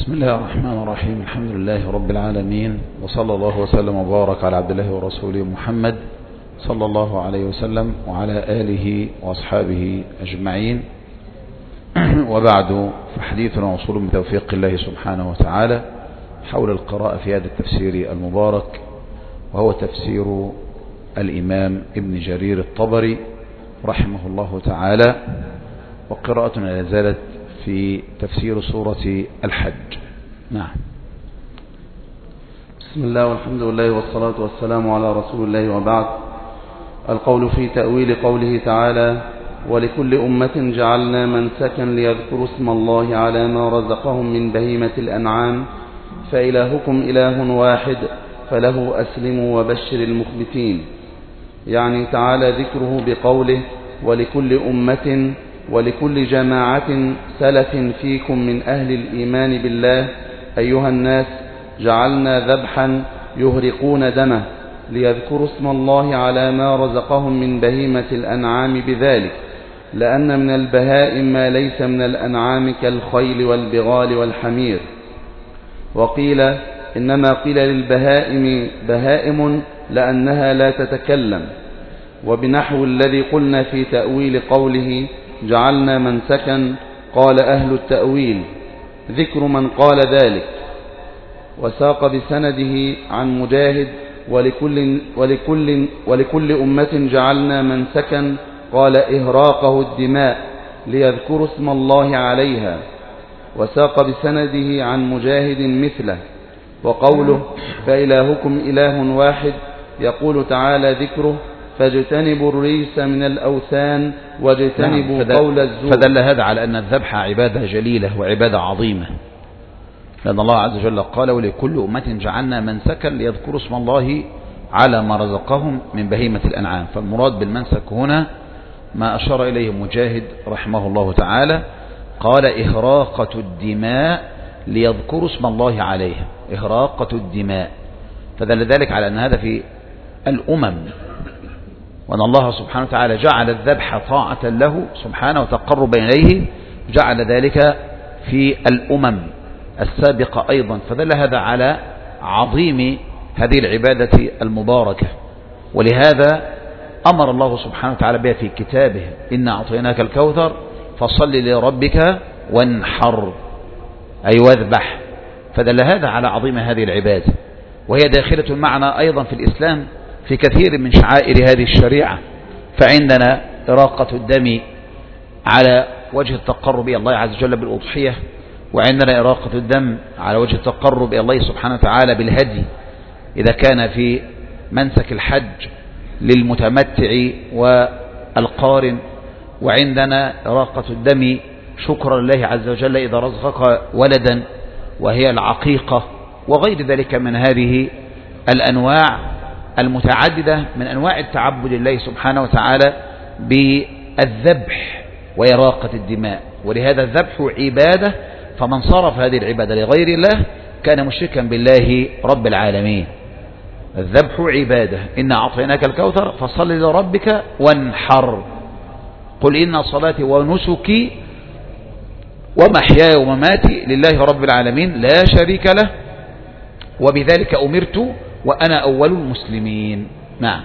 بسم الله الرحمن الرحيم. الحمد لله رب العالمين، وصلى الله وسلم وبارك على عبد الله ورسوله محمد صلى الله عليه وسلم وعلى آله وأصحابه أجمعين. وبعد، فحديثنا وصول بتوفيق الله سبحانه وتعالى حول القراءة في هذا التفسير المبارك، وهو تفسير الإمام ابن جرير الطبري رحمه الله تعالى، وقراءتنا لازالت في تفسير سورة الحج. نعم. بسم الله والحمد لله والصلاة والسلام على رسول الله، وبعد. القول في تأويل قوله تعالى: ولكل أمة جعلنا منسكا ليذكروا اسم الله على ما رزقهم من بهيمة الأنعام فإلهكم إله واحد فله أسلموا وبشر المخبتين. يعني تعالى ذكره بقوله: ولكل أمة ولكل جماعة سلف فيكم من أهل الإيمان بالله أيها الناس جعلنا ذبحا يهرقون دمه ليذكروا اسم الله على ما رزقهم من بهيمة الأنعام بذلك، لأن من البهائم ما ليس من الأنعام كالخيل والبغال والحمير. وقيل إنما قيل للبهائم بهائم لأنها لا تتكلم. وبنحو الذي قلنا في تأويل قوله جعلنا منسكا قال أهل التأويل ذكر من قال ذلك. وساق بسنده عن مجاهد: ولكل أمة جعلنا منسكا قال إهراقه الدماء ليذكروا اسم الله عليها. وساق بسنده عن مجاهد مثله. وقوله فإلهكم إله واحد يقول تعالى ذكره: فاجتنبوا الرجس من الأوثان واجتنبوا قول الزور. فدل هذا على أن الذبح عبادة جليلة وعبادة عظيمة، لأن الله عز وجل قال: ولكل أمة جعلنا منسكا ليذكروا اسم الله على ما رزقهم من بهيمة الأنعام. فالمراد بالمنسك هنا ما أشار إليه مجاهد رحمه الله تعالى، قال: إهراقة الدماء ليذكروا اسم الله عليها، إهراقة الدماء. فدل ذلك على أن هذا في الأمم، وأن الله سبحانه وتعالى جعل الذبح طاعة له سبحانه وتقربا إليه، جعل ذلك في الأمم السابقة أيضا. فدل هذا على عظيم هذه العبادة المباركة، ولهذا أمر الله سبحانه وتعالى بها في كتابه: إنا أعطيناك الكوثر فصل لربك وانحر، أي واذبح. فدل هذا على عظيم هذه العبادة، وهي داخلة معنا أيضا في الإسلام في كثير من شعائر هذه الشريعة. فعندنا إراقة الدم على وجه التقرب إلى الله عز وجل بالأضحية، وعندنا إراقة الدم على وجه التقرب إلى الله سبحانه وتعالى بالهدي إذا كان في منسك الحج للمتمتع والقارن، وعندنا إراقة الدم شكرا لله عز وجل إذا رزقك ولدا وهي العقيقة، وغير ذلك من هذه الأنواع المتعددة من أنواع التعبد لله سبحانه وتعالى بالذبح وإراقة الدماء. ولهذا الذبح عبادة، فمن صرف هذه العبادة لغير الله كان مشركا بالله رب العالمين. الذبح عبادة. إنا أعطيناك الكوثر فصل لربك وانحر، قل إن صلاتي ونسكي ومحياي ومماتي لله رب العالمين لا شريك له وبذلك أمرت وأنا أول المسلمين. نعم.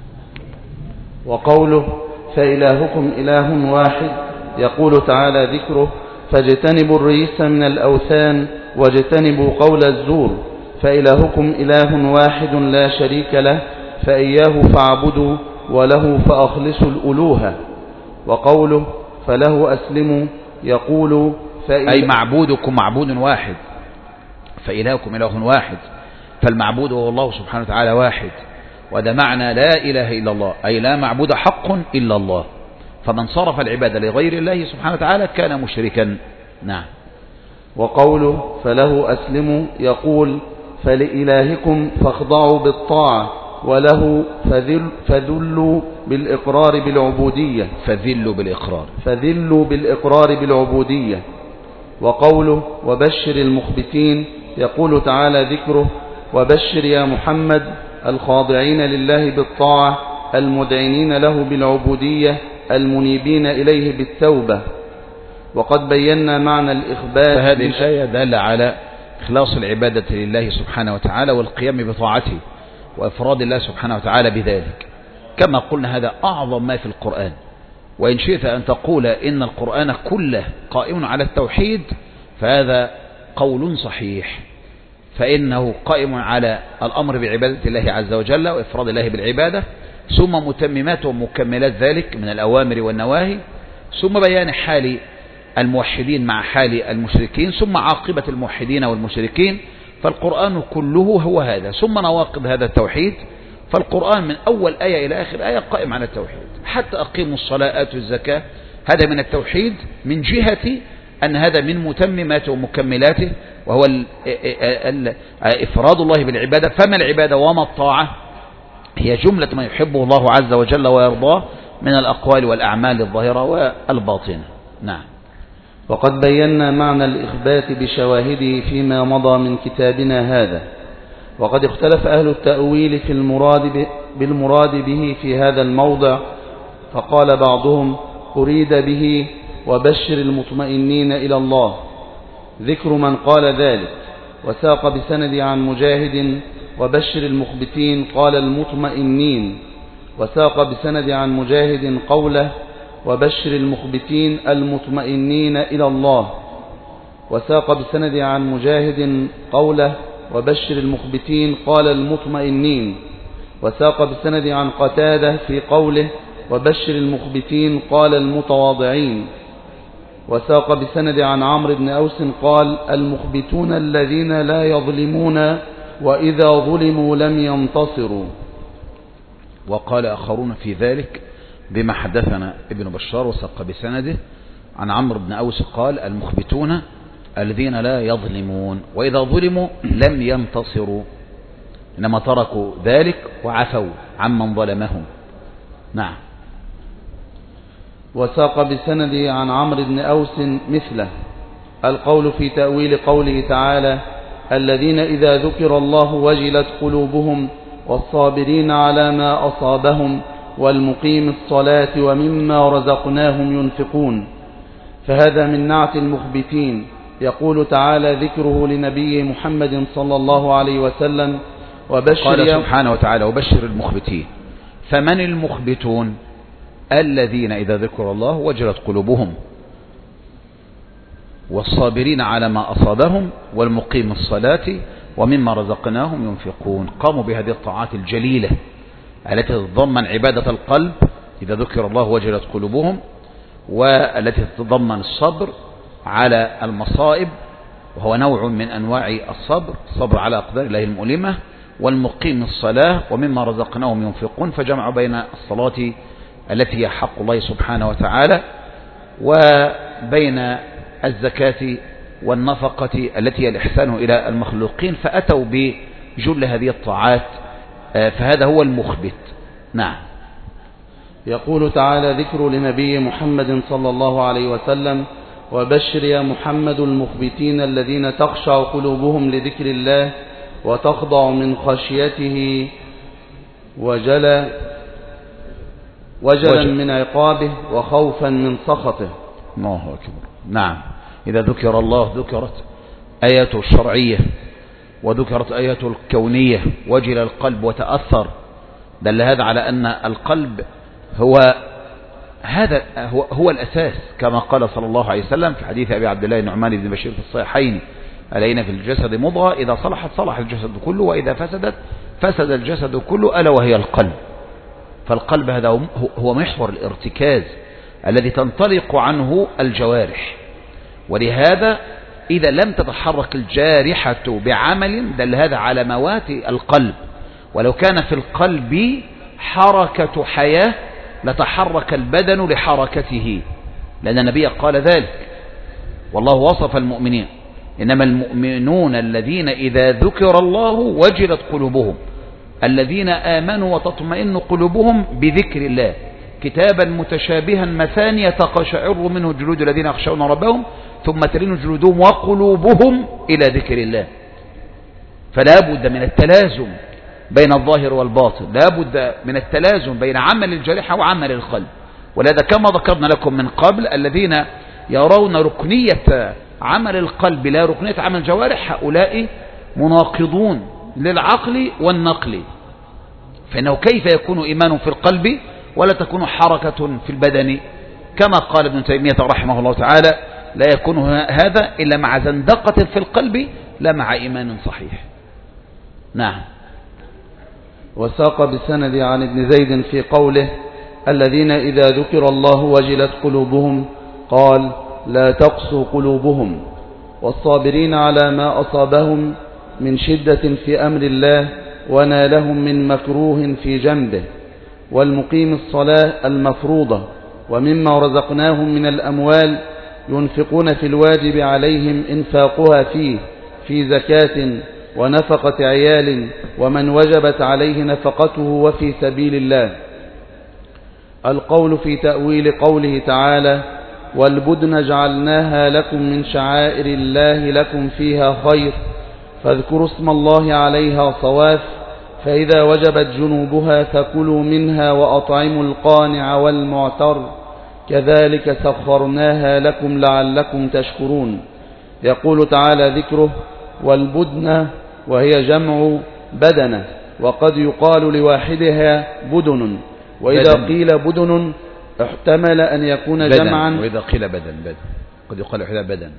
وقوله فإلهكم إله واحد يقول تعالى ذكره: فاجتنبوا الرجس من الأوثان واجتنبوا قول الزور. فإلهكم إله واحد لا شريك له فإياه فاعبدوا وله فأخلصوا الألوهة. وقوله فله أسلموا يقول أي معبودكم معبود واحد، فإلهكم إله واحد، فالمعبود هو الله سبحانه وتعالى واحد، وهذا معنى لا إله إلا الله، أي لا معبود حق إلا الله. فمن صرف العبادة لغير الله سبحانه وتعالى كان مشركا. نعم. وقوله فله أسلموا يقول: فلإلهكم فاخضعوا بالطاعة وله فذلوا بالإقرار بالعبودية. فذلوا بالإقرار بالعبودية. وقوله وبشر المخبتين يقول تعالى ذكره: وبشر يا محمد الخاضعين لله بالطاعة المدعنين له بالعبودية المنيبين إليه بالتوبة. وقد بينا معنى الإخبار. فهذه الآية دل على إخلاص العبادة لله سبحانه وتعالى والقيام بطاعته وإفراد الله سبحانه وتعالى بذلك. كما قلنا هذا أعظم ما في القرآن، وإن شئت أن تقول إن القرآن كله قائم على التوحيد فهذا قول صحيح، فإنه قائم على الأمر بعبادة الله عز وجل وإفراد الله بالعبادة، ثم متممات ومكملات ذلك من الأوامر والنواهي، ثم بيان حال الموحدين مع حال المشركين، ثم عاقبة الموحدين والمشركين. فالقرآن كله هو هذا، ثم نواقض هذا التوحيد. فالقرآن من أول آية إلى آخر آية قائم على التوحيد، حتى أقيموا الصلاة آتوا الزكاة، هذا من التوحيد من جهة أن هذا من متمماته ومكملاته، وهو إفراد الله بالعبادة. فما العبادة وما الطاعة؟ هي جملة ما يحبه الله عز وجل ويرضاه من الأقوال والأعمال الظاهرة والباطنة. نعم. وقد بينا معنى الإخبات بشواهده فيما مضى من كتابنا هذا، وقد اختلف أهل التأويل في بالمراد به في هذا الموضع، فقال بعضهم أريد به وبشر المطمئنين إلى الله، ذكر من قال ذلك، وساق بسند عن مجاهد وبشر المخبتين قال المطمئنين، وساق بسند عن مجاهد قوله وبشر المخبتين المطمئنين إلى الله، وساق بسند عن مجاهد قوله وبشر المخبتين قال المطمئنين، وساق بسند عن قتادة في قوله وبشر المخبتين قال المتواضعين، وساق بسند عن عمرو بن أوس قال المخبتون الذين لا يظلمون وإذا ظلموا لم ينتصروا. وقال آخرون في ذلك بما حدثنا ابن بشار وساق بسنده عن عمرو بن أوس قال المخبتون الذين لا يظلمون وإذا ظلموا لم ينتصروا، إنما تركوا ذلك وعفوا عمن ظلمهم. نعم. وساق بسند عن عمرو بن أوس مثله. القول في تأويل قوله تعالى الذين إذا ذكر الله وجلت قلوبهم والصابرين على ما أصابهم والمقيم الصلاة ومما رزقناهم ينفقون، فهذا من نعت المخبتين. يقول تعالى ذكره لنبيه محمد صلى الله عليه وسلم قال سبحانه وتعالى وبشر المخبتين. فمن المخبتون؟ الذين إذا ذكر الله وجلت قلوبهم والصابرين على ما أصابهم والمقيم الصلاة ومما رزقناهم ينفقون. قاموا بهذه الطاعات الجليلة التي تتضمن عبادة القلب إذا ذكر الله وجلت قلوبهم، والتي تتضمن الصبر على المصائب وهو نوع من أنواع الصبر، الصبر على أقدار الله المؤلمة، والمقيم الصلاة ومما رزقناهم ينفقون. فجمعوا بين الصلاة التي هي حق الله سبحانه وتعالى وبين الزكاة والنفقة التي هي الإحسان إلى المخلوقين، فأتوا بجل هذه الطاعات، فهذا هو المخبت. نعم. يقول تعالى ذكر لنبي محمد صلى الله عليه وسلم وبشر يا محمد المخبتين الذين تخشع قلوبهم لذكر الله وتخضع من خشيته وجلا من عقابه وخوفا من سخطه. الله أكبر. نعم. إذا ذكر الله ذكرت آياته الشرعية وذكرت آياته الكونية وجل القلب وتأثر. دل هذا على أن القلب هو الأساس، كما قال صلى الله عليه وسلم في حديث أبي عبد الله النعمان بن بشير في الصحيحين ألينا في الجسد مضغة إذا صلحت صلح الجسد كله وإذا فسدت فسد الجسد كله ألا وهي القلب. فالقلب هذا هو محور الارتكاز الذي تنطلق عنه الجوارح، ولهذا إذا لم تتحرك الجارحة بعمل دل هذا على موات القلب. ولو كان في القلب حركة حياة لتحرك البدن لحركته، لأن النبي قال ذلك، والله وصف المؤمنين إنما المؤمنون الذين إذا ذكر الله وجلت قلوبهم الذين آمنوا وتطمئن قلوبهم بذكر الله كتابا متشابها مثانية تقشعر منه جلود الذين يخشون ربهم ثم تلين جلودهم وقلوبهم إلى ذكر الله. فلا بد من التلازم بين الظاهر والباطن، لا بد من التلازم بين عمل الجارحة وعمل القلب. ولهذا كما ذكرنا لكم من قبل الذين يرون ركنية عمل القلب لا ركنية عمل الجوارح، هؤلاء مناقضون للعقل والنقل. فإنه كيف يكون إيمان في القلب ولا تكون حركة في البدن؟ كما قال ابن تيمية رحمه الله تعالى: لا يكون هذا إلا مع زندقة في القلب لا مع إيمان صحيح. نعم. وساق بسند عن ابن زيد في قوله: الذين إذا ذكر الله وجلت قلوبهم، قال: لا تقسو قلوبهم. والصابرين على ما أصابهم من شدة في أمر الله ونالهم من مكروه في جنبه. والمقيم الصلاة المفروضة ومما رزقناهم من الأموال ينفقون في الواجب عليهم إنفاقها فيه في زكاة ونفقة عيال ومن وجبت عليه نفقته وفي سبيل الله. القول في تأويل قوله تعالى: والبدن جعلناها لكم من شعائر الله لكم فيها خير فاذكروا اسم الله عليها صواف، فإذا وجبت جنوبها فكلوا منها وأطعموا القانع والمعتر كذلك سخرناها لكم لعلكم تشكرون. يقول تعالى ذكره: والبدن، وهي جمع بدنة، وقد يقال لواحدها بدن، وإذا قيل بدن احتمل أن يكون جمعا، وإذا قيل بدن قد يقال لواحدها بدن،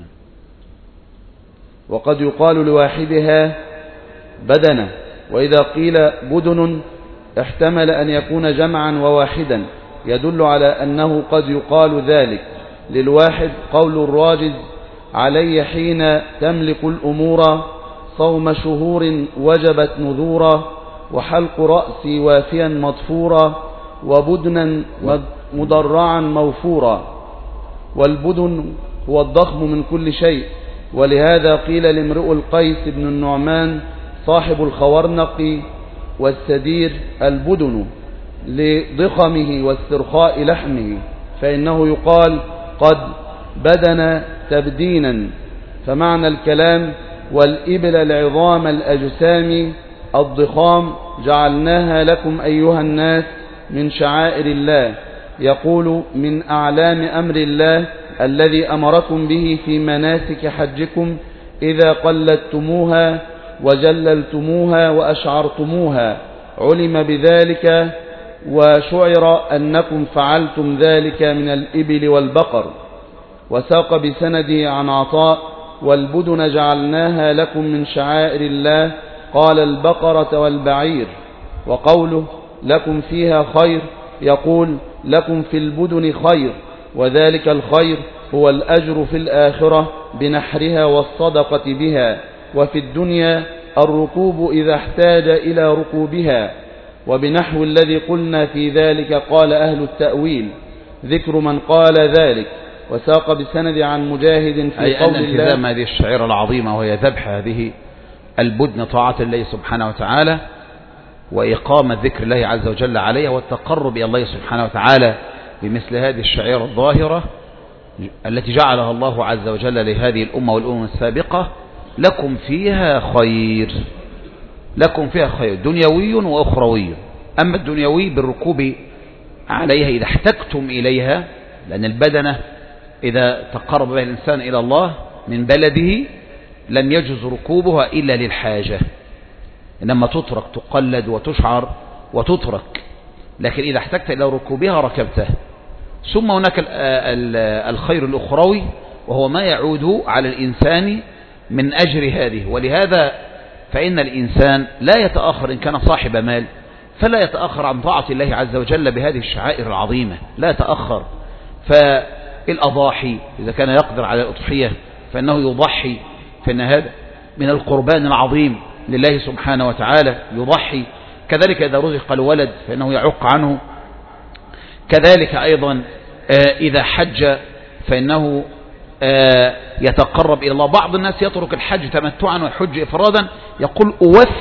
وقد يقال لواحدها بدنة، وإذا قيل بدن احتمل أن يكون جمعا وواحدا، يدل على أنه قد يقال ذلك للواحد. قول الراجز: علي حين تملك الأمور صوم شهور وجبت نذورا، وحلق رأسي وافيا مضفورا، وبدنا مضرعا موفورا. والبدن هو الضخم من كل شيء، ولهذا قيل لامرؤ القيس بن النعمان صاحب الخورنق والسدير البدن لضخمه واسترخاء لحمه، فإنه يقال قد بدن تبدينا. فمعنى الكلام: والإبل العظام الأجسام الضخام جعلناها لكم أيها الناس من شعائر الله. يقول: من أعلام أمر الله الذي أمركم به في مناسك حجكم إذا قلدتموها وجللتموها وأشعرتموها، علم بذلك وشعر أنكم فعلتم ذلك من الإبل والبقر. وساق بسنده عن عطاء: والبدن جعلناها لكم من شعائر الله، قال: البقرة والبعير. وقوله: لكم فيها خير، يقول: لكم في البدن خير، وذلك الخير هو الأجر في الآخرة بنحرها والصدقة بها، وفي الدنيا الركوب إذا احتاج إلى ركوبها. وبنحو الذي قلنا في ذلك قال أهل التأويل: ذكر من قال ذلك. وساق بسند عن مجاهد في قول الله: التزام هذه الشعيرة العظيمة وهي ذبح هذه البدن طاعة الله سبحانه وتعالى، وإقامة ذكر الله عز وجل عليها، والتقرب إلى الله سبحانه وتعالى بمثل هذه الشعيرة الظاهرة التي جعلها الله عز وجل لهذه الأمة والأمم السابقة. لكم فيها خير، لكم فيها خير دنيوي وأخروي. أما الدنيوي بالركوب عليها إذا احتجتم إليها، لأن البدنة إذا تقرب بها الإنسان إلى الله من بلده لم يجوز ركوبها إلا للحاجة، إنما تترك تقلد وتشعر وتترك، لكن إذا احتجت إلى ركوبها ركبته. ثم هناك الخير الأخروي، وهو ما يعود على الإنسان من أجر هذه. ولهذا فإن الإنسان لا يتأخر إن كان صاحب مال، فلا يتأخر عن طاعة الله عز وجل بهذه الشعائر العظيمة، لا يتأخر. فالأضاحي إذا كان يقدر على الأضحية فإنه يضحي، فإن هذا من القربان العظيم لله سبحانه وتعالى، يضحي. كذلك إذا رزق الولد فإنه يعق عنه. كذلك أيضا إذا حج فإنه يتقرب إلى الله. بعض الناس يترك الحج تمتعا ويحج إفرادا، يقول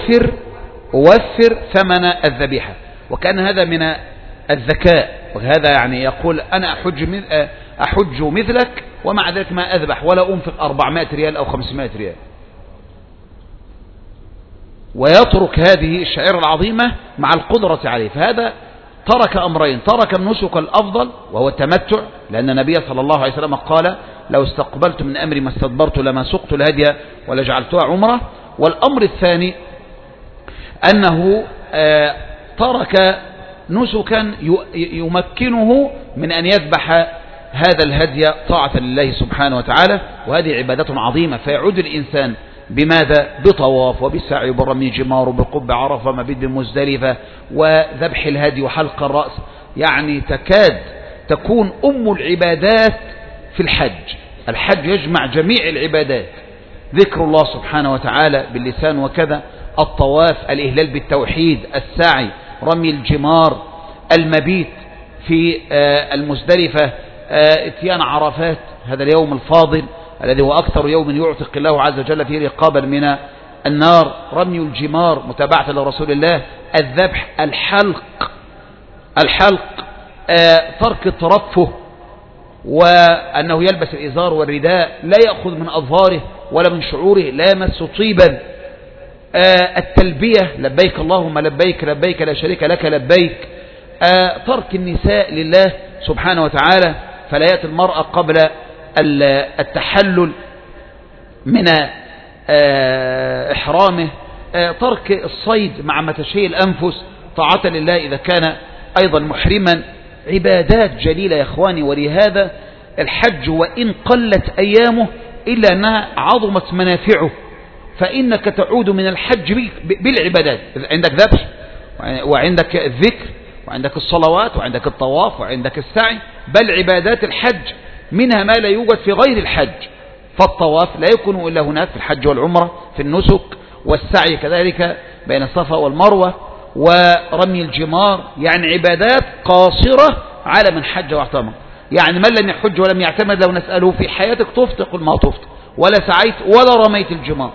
أوفر ثمن الذبيحة، وكان هذا من الذكاء. وهذا يعني يقول: أنا أحج مثلك ومع ذلك ما أذبح ولا أنفق 400 ريال أو 500 ريال. ويترك هذه الشعيرة العظيمة مع القدرة عليه. فهذا ترك أمرين: ترك النسك الأفضل وهو التمتع، لأن النبي صلى الله عليه وسلم قال: لو استقبلت من أمري ما استدبرت لما سقت الهدي ولا جعلتها عمرة. والأمر الثاني أنه ترك نسكا يمكنه من أن يذبح هذا الهدي طاعة لله سبحانه وتعالى، وهذه عبادة عظيمة. فيعود الإنسان بماذا؟ بطواف وبسعي وبرمي جمار وبقب عرفة مبيت بمزدلفة وذبح الهدي وحلق الرأس. يعني تكاد تكون أم العبادات في الحج. الحج يجمع جميع العبادات، ذكر الله سبحانه وتعالى باللسان وكذا، الطواف، الإهلال بالتوحيد، السعي، رمي الجمار، المبيت في المزدلفة، اتيان عرفات هذا اليوم الفاضل الذي هو أكثر يوم يعتق الله عز وجل فيه رقابا من النار، رمي الجمار متابعة لرسول الله، الذبح، الحلق ترك الترفه وأنه يلبس الإزار والرداء، لا يأخذ من أظهاره ولا من شعوره، لا يمس طيبا، التلبية لبيك اللهم لبيك لبيك لا شريك لك لبيك، ترك النساء لله سبحانه وتعالى فلا يأتي المرأة قبل التحلل من إحرامه، ترك الصيد مع متشي الأنفس طاعة لله إذا كان أيضا محرما. عبادات جليلة يا إخواني. ولهذا الحج وإن قلت أيامه إلا أنها عظمت منافعه، فإنك تعود من الحج بالعبادات. عندك ذبح وعندك الذكر وعندك الصلوات وعندك الطواف وعندك السعي، بل عبادات الحج منها ما لا يوجد في غير الحج. فالطواف لا يكون إلا هناك في الحج والعمرة في النسك، والسعي كذلك بين الصفا والمروة، ورمي الجمار، يعني عبادات قاصرة على من حج واعتمر. يعني من لم يحج ولم يعتمر لو نسأله في حياتك طفت قل ما طفت ولا سعيت ولا رميت الجمار.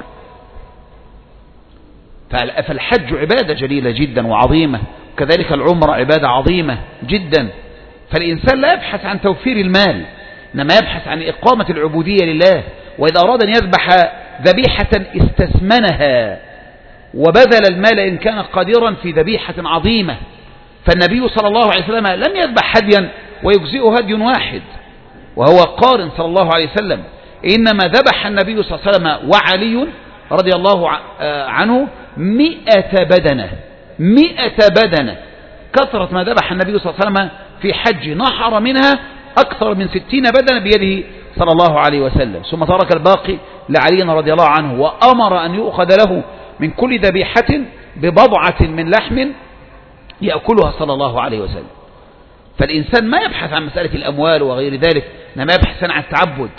فالحج عبادة جليلة جدا وعظيمة، وكذلك العمرة عبادة عظيمة جدا. فالإنسان لا يبحث عن توفير المال، إنما يبحث عن إقامة العبودية لله. وإذا أراد أن يذبح ذبيحة استثمنها وبذل المال إن كان قادرا في ذبيحة عظيمة. فالنبي صلى الله عليه وسلم لم يذبح هديا ويجزئه هدي واحد وهو قارن صلى الله عليه وسلم، إنما ذبح النبي صلى الله عليه وسلم وعلي رضي الله عنه 100 بدنة. 100 بدنة، كثرة ما ذبح النبي صلى الله عليه وسلم في حج، نحر منها أكثر من 60 بدنة بيده صلى الله عليه وسلم، ثم ترك الباقي لعلي رضي الله عنه، وأمر أن يؤخذ له من كل ذبيحة ببضعة من لحم يأكلها صلى الله عليه وسلم. فالإنسان ما يبحث عن مسألة الأموال وغير ذلك، إنما يبحث عن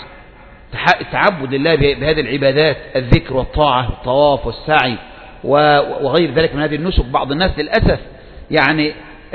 التعبد لله بهذه العبادات، الذكر والطاعة والطواف والسعي وغير ذلك من هذه النسك. بعض الناس للأسف يعني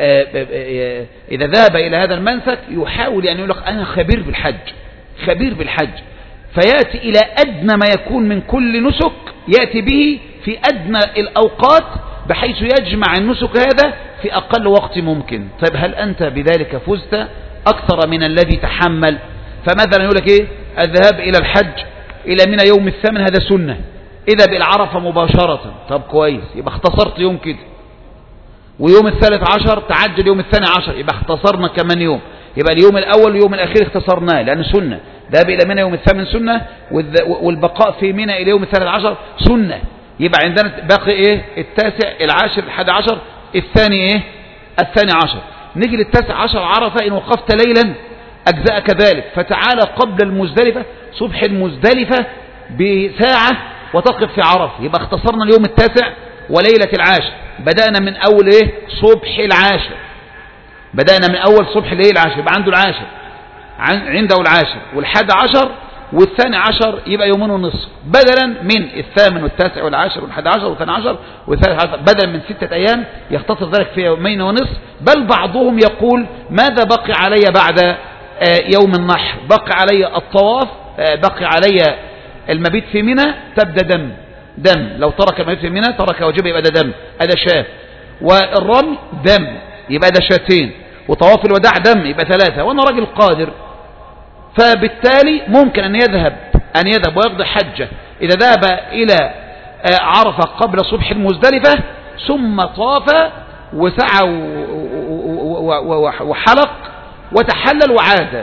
إذا ذهب إلى هذا المنسك يحاول أن يقول لك أنا خبير بالحج، فيأتي إلى أدنى ما يكون من كل نسك يأتي به في أدنى الأوقات بحيث يجمع النسك هذا في أقل وقت ممكن. طيب هل أنت بذلك فزت أكثر من الذي تحمل؟ فمثلا يقول لك إيه؟ الذهاب إلى الحج إلى منى يوم الثامن هذا سنة، إذا بالعرفة مباشرة. طب كويس، يبقى اختصرت يوم كده. ويوم 13 تعجل يوم 12 يبقى اختصرنا كمان يوم، يبقى اليوم الأول واليوم الأخير اختصرناه لأنه سنة. ذهاب إلى منى يوم الثامن سنة، والبقاء في منى إلى يوم 13 سنة. يبقى عندنا باقي إيه؟ التاسع، العاشر، 11، الثاني إيه؟ الثاني عشر. نيجي للتاسع عشر عرفة، إن وقفت ليلا أجزاء كذلك، فتعالى قبل المزدلفة صبح المزدلفة بساعة وتقف في عرفة، يبقى اختصرنا اليوم التاسع وليلة العاشر. بدأنا من أول إيه؟ صبح العاشر، بدأنا من أول صبح الليل العاشر، يبقى عنده العاشر، عنده العاشر وال11 والثاني عشر، يبقى يومين ونصف، بدلا من الثامن والتاسع والعاشر والحادي والثاني عشر والثالث عشر، بدلا من 6 أيام يختصر ذلك في يومين ونصف. بل بعضهم يقول ماذا بقي علي بعد يوم النحر؟ بقي علي الطواف، بقي علي المبيت في منى، تبدأ دم. لو ترك المبيت في منى ترك واجبه يبقى ده دم، هذا شاة. والرمي دم يبقى ده شاتين، وطواف الوداع دم يبقى 3. وانا راجل قادر، فبالتالي ممكن أن يذهب ويقضي حجة إذا ذهب إلى عرفة قبل صبح المزدلفة، ثم طاف وسعى وحلق وتحلل وعاد،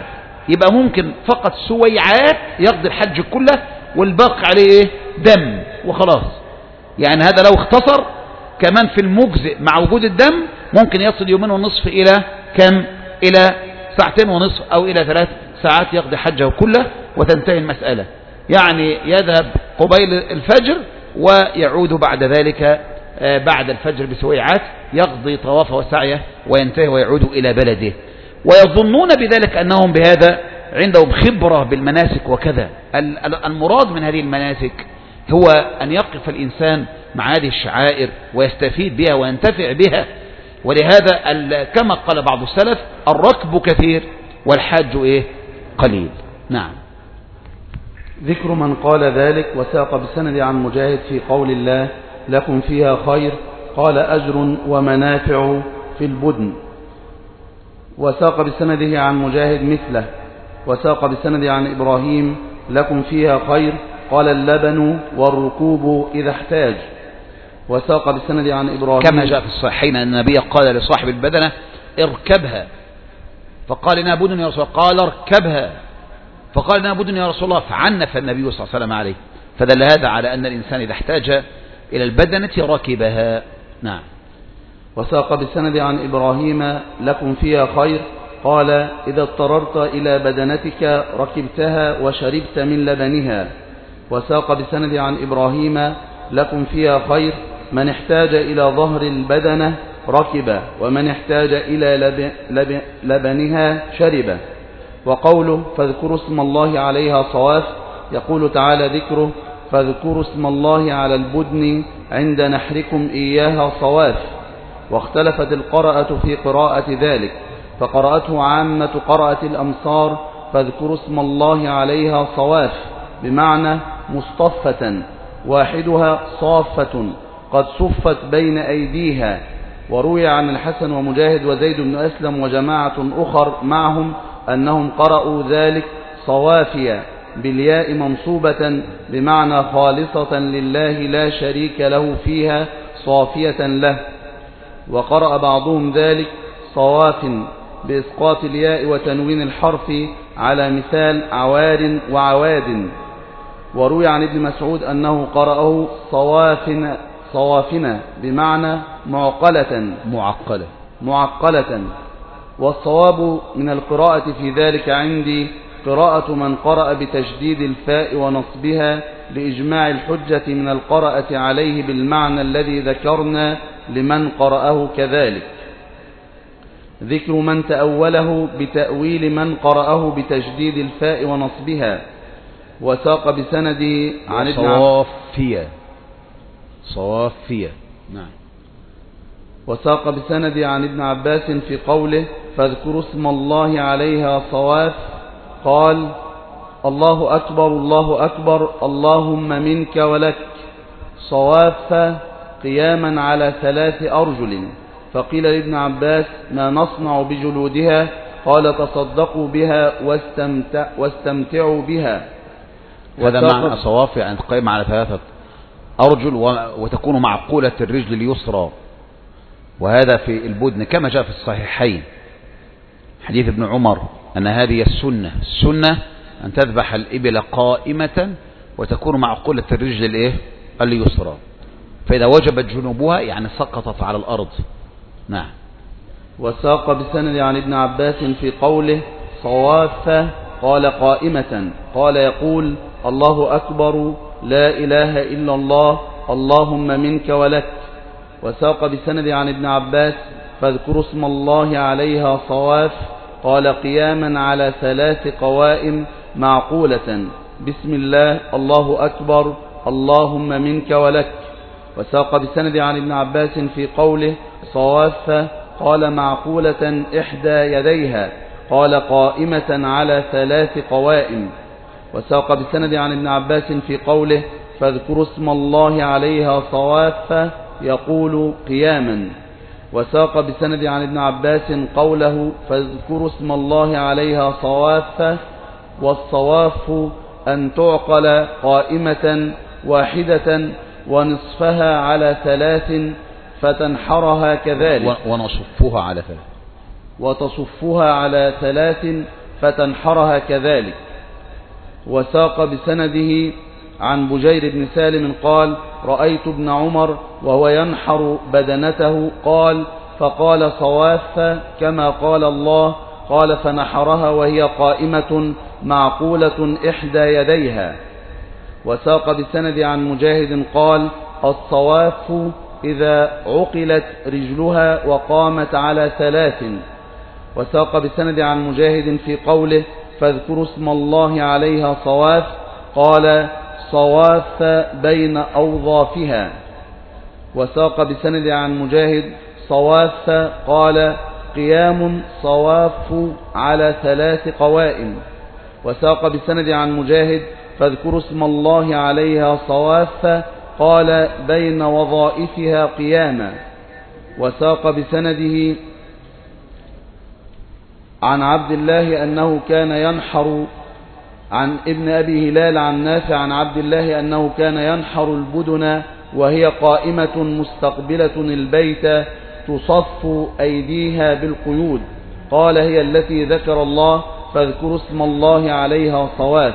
يبقى ممكن فقط سويعات يقضي الحج كله والباقي عليه ايه؟ دم وخلاص. يعني هذا لو اختصر كمان في المجزئ مع وجود الدم ممكن يصل 2.5 إلى كم؟ إلى 2.5 ساعة أو إلى 3 ساعات يقضي حجه كله وتنتهي المسألة. يعني يذهب قبيل الفجر ويعود بعد ذلك بعد الفجر بسويعات يقضي طوافه وسعيه وينتهي ويعود إلى بلده. ويظنون بذلك أنهم بهذا عندهم خبرة بالمناسك وكذا. المراد من هذه المناسك هو أن يقف الإنسان مع هذه الشعائر ويستفيد بها وينتفع بها. ولهذا كما قال بعض السلف الركب كثير والحاج إيه؟ قليل. نعم. ذكر من قال ذلك وساق بسند عن مجاهد في قول الله لكم فيها خير قال أجر ومنافع في البدن. وساق بسنده عن مجاهد مثله. وساق بسنده عن إبراهيم لكم فيها خير قال اللبن والركوب إذا احتاج. وساق بسنده عن إبراهيم كما جاء في الصحيحين أن النبي قال لصاحب البدنة اركبها فقال إنها بدن يا رسول الله، قال اركبها فقال إنها بدن يا رسول الله، فعنف النبي صلى الله عليه وسلم عليه. فدل هذا على أن الإنسان إذا احتاج إلى البدنة ركبها. نعم. وساق بسند عن إبراهيم لكم فيها خير قال إذا اضطررت إلى بدنتك ركبتها وشربت من لبنها. وساق بسند عن إبراهيم لكم فيها خير من احتاج إلى ظهر البدنة ركب ومن احتاج إلى لبنها شرب. وقوله فاذكروا اسم الله عليها صواف يقول تعالى ذكره فاذكروا اسم الله على البدن عند نحركم إياها صواف. واختلفت القراءة في قراءة ذلك فقرأته عامة قراءة الأمصار فاذكروا اسم الله عليها صواف بمعنى مصطفة واحدها صافة قد صفت بين أيديها. وروي عن الحسن ومجاهد وزيد بن أسلم وجماعة أخر معهم أنهم قرأوا ذلك صوافيا بالياء منصوبة بمعنى خالصة لله لا شريك له فيها صافية له. وقرأ بعضهم ذلك صواف بإسقاط الياء وتنوين الحرف على مثال عوار وعواد. وروي عن ابن مسعود أنه قرأه صوافنا بمعنى معقلة. والصواب من القراءة في ذلك عندي قراءة من قرأ بتشديد الفاء ونصبها لإجماع الحجة من القراءة عليه بالمعنى الذي ذكرنا لمن قرأه كذلك. ذكر من تأوله بتأويل من قرأه بتشديد الفاء ونصبها. وساق بسنده عن ابن صوافية. نعم. وساق بسنده عن ابن عباس في قوله فاذكروا اسم الله عليها صواف قال الله أكبر الله أكبر اللهم منك ولك صواف قياما على 3 أرجل. فقيل لابن عباس ما نصنع بجلودها قال تصدقوا بها واستمتعوا بها. هذا معنى صواف يعني تقيم على 3 أرجل وتكون معقولة الرجل اليسرى. وهذا في البدن كما جاء في الصحيحين حديث ابن عمر أن هذه السنة أن تذبح الإبل قائمة وتكون معقولة الرجل اليسرى. فإذا وجبت جنوبها يعني سقطت على الأرض. نعم. وساق بسند عن ابن عباس في قوله صوافة قال قائمة قال يقول الله أكبر لا إله إلا الله اللهم منك ولك. وساق بسند عن ابن عباس فاذكروا اسم الله عليها صواف قال قياما على 3 قوائم معقولة بسم الله الله أكبر اللهم منك ولك. وساق بسند عن ابن عباس في قوله صواف قال معقولة إحدى يديها قال قائمة على 3 قوائم. وساق بسند عن ابن عباس في قوله فاذكروا اسم الله عليها صواف يقول قياما. وساق بسند عن ابن عباس قوله فاذكروا اسم الله عليها صواف والصواف أن تعقل قائمة واحدة ونصفها على 3 فتنحرها كذلك وتصفها على 3 فتنحرها كذلك. وساق بسنده عن بجير بن سالم قال: رأيت ابن عمر وهو ينحر بدنته، قال: فقال صواف كما قال الله، قال: فنحرها وهي قائمة معقولة إحدى يديها. وساق بسند عن مجاهد قال: الصواف إذا عقلت رجلها وقامت على 3. وساق بسند عن مجاهد في قوله: فاذكروا اسم الله عليها صواف، قال: صواف بين أوظافها. وساق بسند عن مجاهد صواف قال: قيام صواف على 3 قوائم. وساق بسند عن مجاهد: فاذكروا اسم الله عليها صواف، قال: بين وظائفها قياما. وساق بسنده عن عبد الله أنه كان ينحر، عن ابن أبي هلال عن نافع عن عبد الله أنه كان ينحر البدن وهي قائمة مستقبلة البيت تصف أيديها بالقيود، قال: هي التي ذكر الله فاذكروا اسم الله عليها صواف.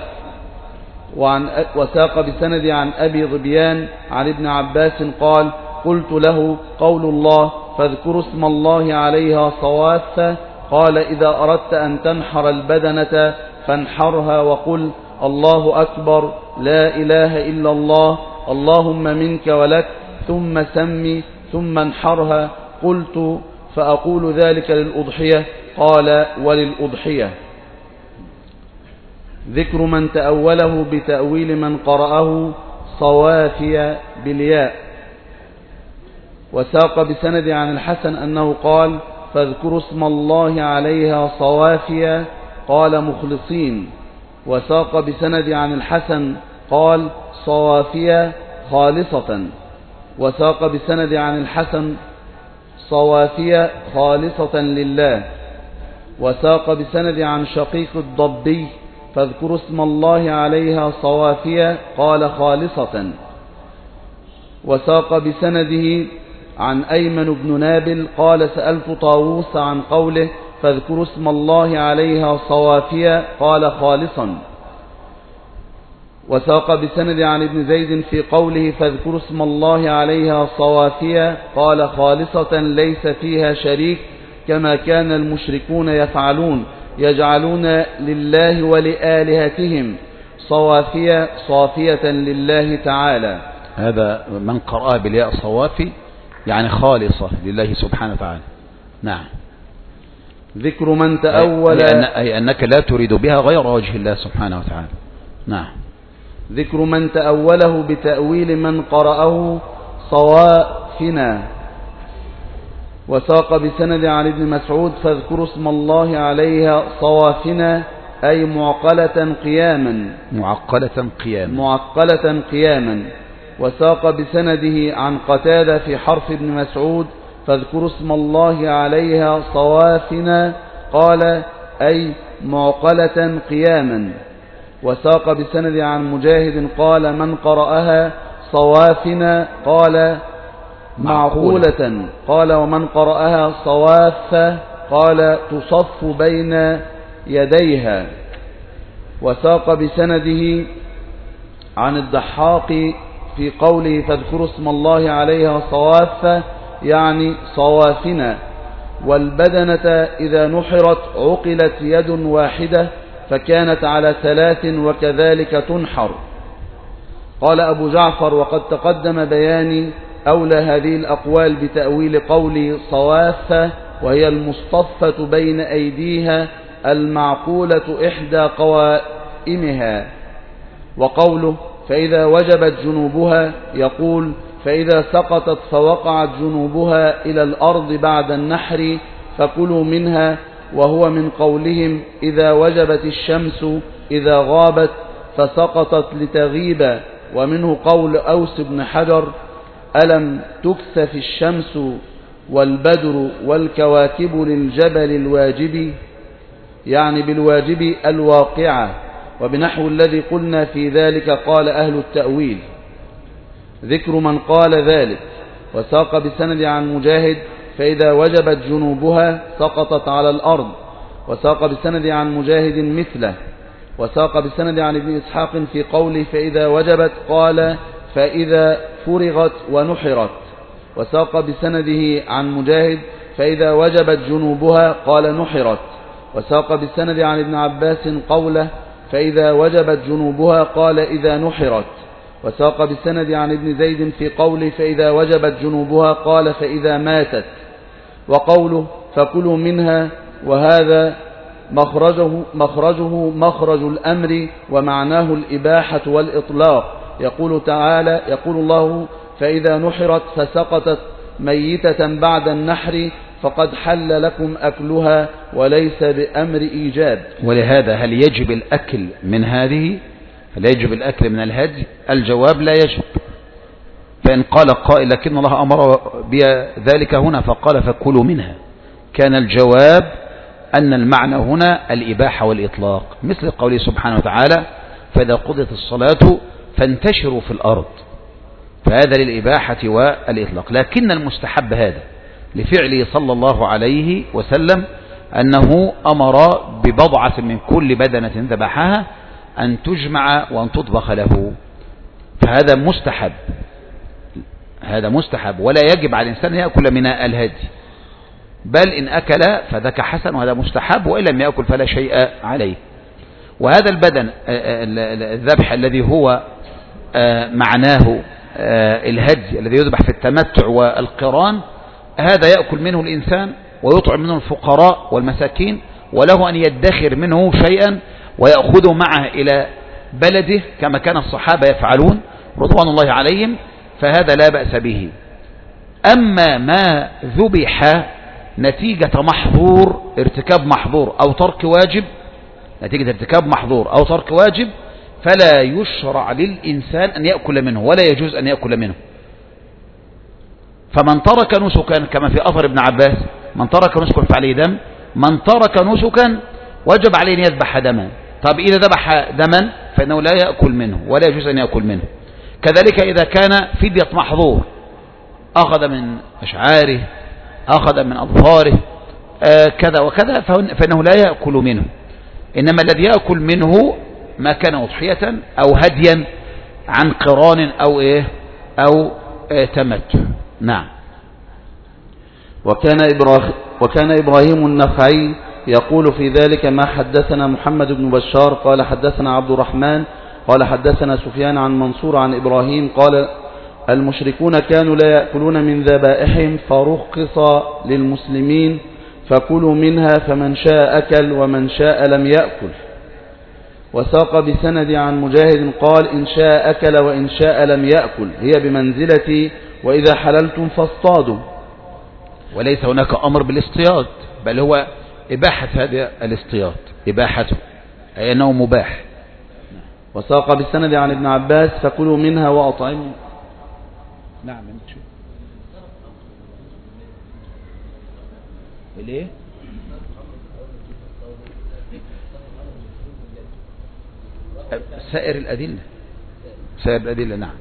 وساق بسند عن أبي ظبيان عن ابن عباس قال: قلت له: قول الله فاذكروا اسم الله عليها صواف، قال: إذا أردت أن تنحر البدنة فانحرها وقل: الله أكبر، لا إله إلا الله، اللهم منك ولك، ثم سمي ثم انحرها. قلت: فأقول ذلك للأضحية؟ قال: وللأضحية. ذكر من تأوله بتأويل من قرأه صوافي بالياء. وساق بسند عن الحسن أنه قال: فاذكروا اسم الله عليها صوافي، قال: مخلصين. وساق بسند عن الحسن قال: صوافي خالصة. وساق بسند عن الحسن صوافي خالصة لله. وساق بسند عن شقيق الضبي: فاذكروا اسم الله عليها صوافي، قال: خالصة. وساق بسنده عن أيمن بن نابل قال: سألت طاووس عن قوله فاذكروا اسم الله عليها صوافي، قال: خالصا. وساق بسند عن ابن زيد في قوله فاذكروا اسم الله عليها صوافي، قال: خالصة ليس فيها شريك، كما كان المشركون يفعلون، يجعلون لله ولآلهتهم صوافي صافية لله تعالى. هذا من قرأ بالياء صوافي يعني خالصة لله سبحانه وتعالى. نعم. ذكر من تأول، أي أنك لا تريد بها غير وجه الله سبحانه وتعالى. نعم. ذكر من تأوله بتأويل من قرأه صوافنا. وساق بسند عن ابن مسعود: فاذكروا اسم الله عليها صوافنا، أي معقلة قياما. معقلة قياما. وساق بسنده عن قتادة في حرف ابن مسعود: فاذكروا اسم الله عليها صوافنا، قال: أي معقلة قياما. وساق بسند عن مجاهد قال: من قرأها صوافنا، قال: معقولة، قال: ومن قرأها صواف، قال: تصف بين يديها. وساق بسنده عن الضحاك في قوله فاذكروا اسم الله عليها صواف، يعني صوافنا. والبدنة إذا نحرت عقلت يد واحدة فكانت على 3 وكذلك تنحر. قال أبو جعفر: وقد تقدم بيان أولى هذه الأقوال بتأويل قول صواف، وهي المصطفة بين أيديها المعقولة إحدى قوائمها. وقوله فإذا وجبت جنوبها يقول: فإذا سقطت فوقعت جنوبها إلى الأرض بعد النحر فكلوا منها، وهو من قولهم إذا وجبت الشمس إذا غابت فسقطت لتغيب. ومنه قول أوس بن حجر: ألم تكسف الشمس والبدر والكواكب للجبل الواجب، يعني بالواجب الواقعة. وبنحو الذي قلنا في ذلك قال أهل التأويل. ذكر من قال ذلك. وساق بسند عن مجاهد: فإذا وجبت جنوبها سقطت على الأرض. وساق بسند عن مجاهد مثله. وساق بسند عن ابن إسحاق في قوله فإذا وجبت قال فإذا فرغت ونحرت. وساق بسنده عن مجاهد فإذا وجبت جنوبها قال نحرت. وساق بسند عن ابن عباس قوله فإذا وجبت جنوبها قال إذا نحرت. وساق بسند عن ابن زيد في قوله فإذا وجبت جنوبها قال فإذا ماتت. وقوله فكلوا منها وهذا مخرجه مخرج الأمر ومعناه الإباحة والإطلاق. يقول الله فإذا نحرت فسقطت ميتة بعد النحر فقد حل لكم أكلها وليس بأمر إيجاب. ولهذا هل يجب الأكل من هذه؟ هل يجب الأكل من الهدي؟ الجواب لا يجب. فإن قال قائل لكن الله أمر بذلك هنا فقال فكلوا منها، كان الجواب أن المعنى هنا الإباحة والإطلاق، مثل قوله سبحانه وتعالى فإذا قضيت الصلاة فانتشروا في الأرض، فهذا للإباحة والإطلاق. لكن المستحب هذا لفعله صلى الله عليه وسلم أنه أمر ببضعة من كل بدنة ذبحها أن تجمع وأن تطبخ له، فهذا مستحب، هذا مستحب، ولا يجب على الإنسان أن يأكل من الهدي، بل إن أكل فذاك حسن وهذا مستحب، وإن لم يأكل فلا شيء عليه. وهذا البدن الذبح الذي هو معناه الهدي الذي يذبح في التمتع والقران، هذا يأكل منه الإنسان ويطعم منه الفقراء والمساكين، وله أن يدخر منه شيئا ويأخذه معه إلى بلده كما كان الصحابة يفعلون رضوان الله عليهم، فهذا لا بأس به. أما ما ذبح نتيجة محظور، ارتكاب محظور أو ترك واجب، نتيجة ارتكاب محظور أو ترك واجب، فلا يشرع للإنسان أن يأكل منه ولا يجوز أن يأكل منه. فمن ترك نسكا كما في أثر ابن عباس، من ترك نسكا فعليه دم، من ترك نسكا وجب عليه أن يذبح دما. طب إذا ذبح دما فإنه لا يأكل منه ولا يجوز أن يأكل منه. كذلك إذا كان فدية محظور، أخذ من أشعاره، أخذ من أظفاره، كذا وكذا، فإنه لا يأكل منه. إنما الذي يأكل منه ما كان أضحية أو هديا عن قران أو تمتع. نعم. وكان إبراهيم النخعي يقول في ذلك ما حدثنا محمد بن بشار قال حدثنا عبد الرحمن قال حدثنا سفيان عن منصور عن إبراهيم قال المشركون كانوا لا يأكلون من ذبائحهم فرخص للمسلمين فكلوا منها فمن شاء أكل ومن شاء لم يأكل. وساق بسند عن مجاهد قال إن شاء أكل وإن شاء لم يأكل، هي بمنزلة وإذا حللتم فاصطادوا. وليس هناك أمر بالاصطياد، بل هو إباحة هذا الاصطياد، إباحته أي أنه مباح. وساق بسند عن ابن عباس فكلوا منها وأطعموا. نعم. ليه؟ سائر الأدلة. نعم.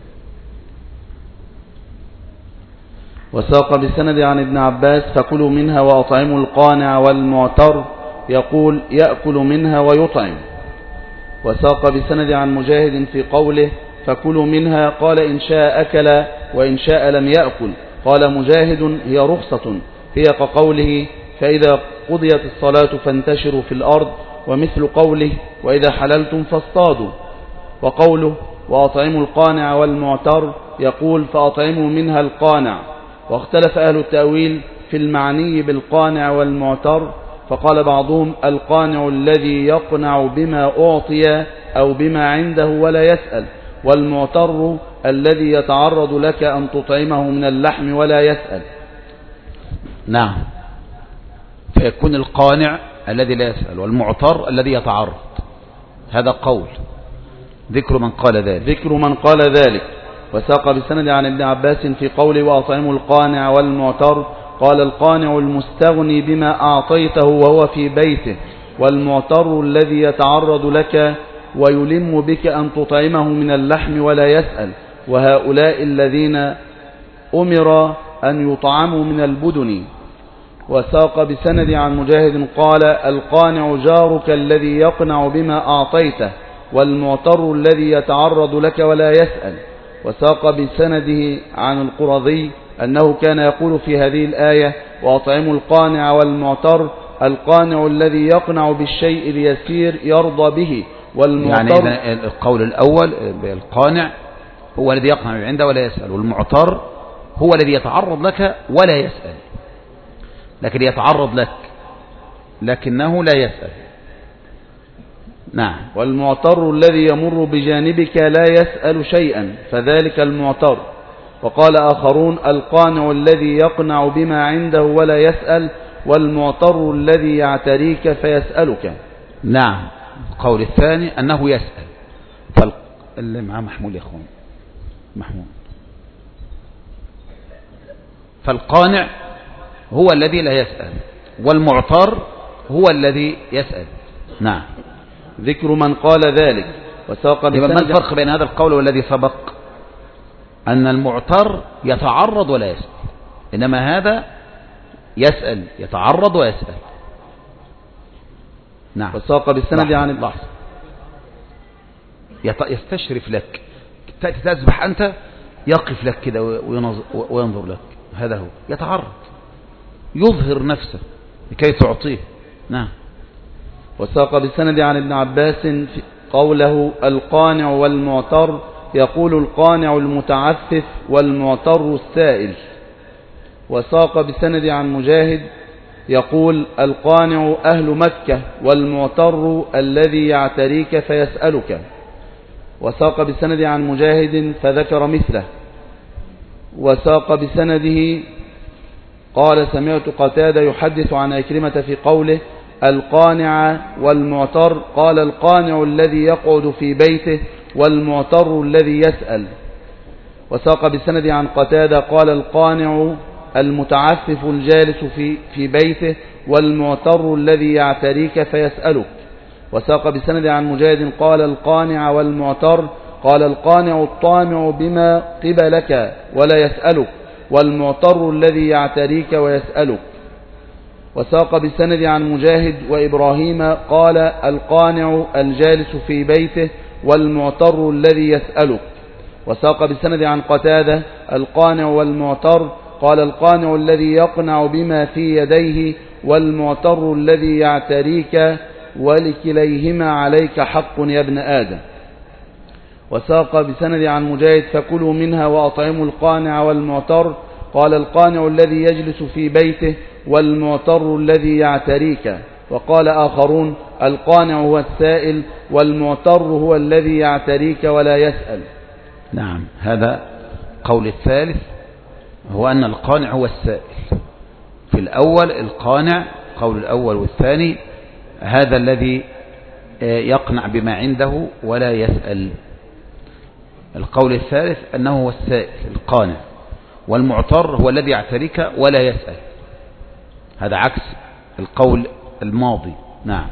وساق بسند عن ابن عباس فكلوا منها وأطعموا القانع والمعتر، يقول يأكل منها ويطعم. وساق بسند عن مجاهد في قوله فكلوا منها قال إن شاء أكل وإن شاء لم يأكل. قال مجاهد هي رخصة، هي كقوله فإذا قضيت الصلاة فانتشروا في الأرض، ومثل قوله وإذا حللتم فاصطادوا. وقوله وأطعموا القانع والمعتر يقول فأطعموا منها القانع. واختلف أهل التأويل في المعني بالقانع والمعتر، فقال بعضهم القانع الذي يقنع بما أعطي أو بما عنده ولا يسأل، والمعتر الذي يتعرض لك أن تطعمه من اللحم ولا يسأل. نعم. فيكون القانع الذي لا يسأل والمعتر الذي يتعرض، هذا قول ذكر من قال ذلك. وساق بسند عن ابن عباس في قوله وأطعموا القانع والمعتر قال القانع المستغني بما أعطيته وهو في بيته، والمعتر الذي يتعرض لك ويلم بك أن تطعمه من اللحم ولا يسأل، وهؤلاء الذين أمر أن يطعموا من البدن. وساق بسند عن مجاهد قال القانع جارك الذي يقنع بما أعطيته والمعتر الذي يتعرض لك ولا يسأل. وساق بسنده عن القرظي أنه كان يقول في هذه الآية وأطعموا القانع والمعتر القانع الذي يقنع بالشيء اليسير يرضى به والمعتر يعني القول الأول القانع هو الذي يقنع عنده ولا يسأل، والمعتر هو الذي يتعرض لك ولا يسأل، لكن يتعرض لك لكنه لا يسأل. نعم. والمعتر الذي يمر بجانبك لا يسأل شيئا فذلك المعتر. وقال آخرون القانع الذي يقنع بما عنده ولا يسأل والمعتر الذي يعتريك فيسألك. نعم. القول الثاني أنه يسأل. اللي معاه محمول يا أخوان محمود. فالقانع هو الذي لا يسأل والمعتر هو الذي يسأل. نعم. ذكر من قال ذلك. وساق ما الفرق بين هذا القول والذي سبق؟ أن المعتر يتعرض ولا يسأل، إنما هذا يسأل يتعرض ويسأل. نعم. وساق بالسند عن اللحظة يستشرف لك، تأتي تذبح أنت يقف لك كده وينظر لك، هذا هو يتعرض يظهر نفسه لكي تعطيه. نعم. وساق بالسند عن ابن عباس قوله القانع والمعتر يقول القانع المتعفف والمعتر السائل. وساق بالسند عن مجاهد يقول القانع أهل مكة والمعتر الذي يعتريك فيسألك. وساق بالسند عن مجاهد فذكر مثله. وساق بسنده قال سمعت قتادة يحدث عن عكرمة في قوله القانع والمعتر قال القانع الذي يقعد في بيته والمعتر الذي يسأل. وساق بالسند عن قتادة قال القانع المتعفف الجالس في بيته والمعتر الذي يعتريك فيسألك. وساق بالسند عن مجاهد قال القانع والمعتر قال القانع الطامع بما قبلك ولا يسألك والمعتر الذي يعتريك ويسألك. وساق بالسند عن مجاهد وإبراهيم قال القانع الجالس في بيته والمعتر الذي يسألك. وساق بالسند عن قتادة القانع والمعتر قال القانع الذي يقنع بما في يديه والمعتر الذي يعتريك ولكليهما عليك حق يا ابن آدم. وساق بسند عن مجاهد فكلوا منها وأطعموا القانع والمعتر قال القانع الذي يجلس في بيته والمعتر الذي يعتريك. وقال آخرون القانع هو السائل والمعتر هو الذي يعتريك ولا يسأل. نعم. هذا قول الثالث هو أن القانع هو السائل. في الأول القانع قول الأول والثاني هذا الذي يقنع بما عنده ولا يسأل. القول الثالث أنه هو السائل القانع، والمعتر هو الذي يعتريك ولا يسأل. هذا عكس القول الماضي. نعم.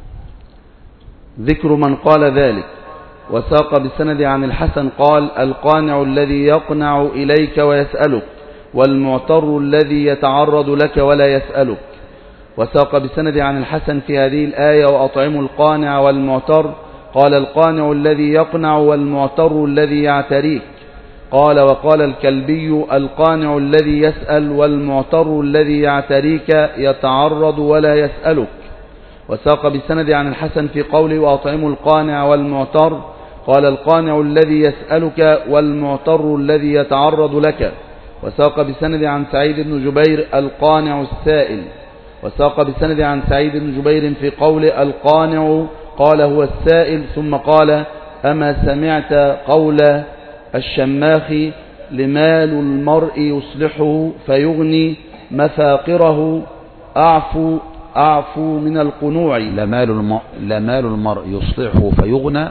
ذكر من قال ذلك. وساق بالسند عن الحسن قال القانع الذي يقنع إليك ويسألك والمعتر الذي يتعرض لك ولا يسألك. وساق بالسند عن الحسن في هذه الآية وأطعموا القانع والمعتر قال القانع الذي يقنع والمعتر الذي يعتريك. قال وقال الكلبي القانع الذي يسأل والمعتر الذي يعتريك يتعرض ولا يسألك. وساق بالسند عن الحسن في قوله وأطعموا القانع والمعتر قال القانع الذي يسألك والمعتر الذي يتعرض لك. وساق بالسند عن سعيد بن جبير القانع السائل. وساق بالسند عن سعيد بن جبير في قوله القانع قال هو السائل ثم قال أما سمعت قول الشماخ لمال المرء يصلحه فيغني مفاقره أعفو من القنوع. لمال المرء يصلحه فيغنى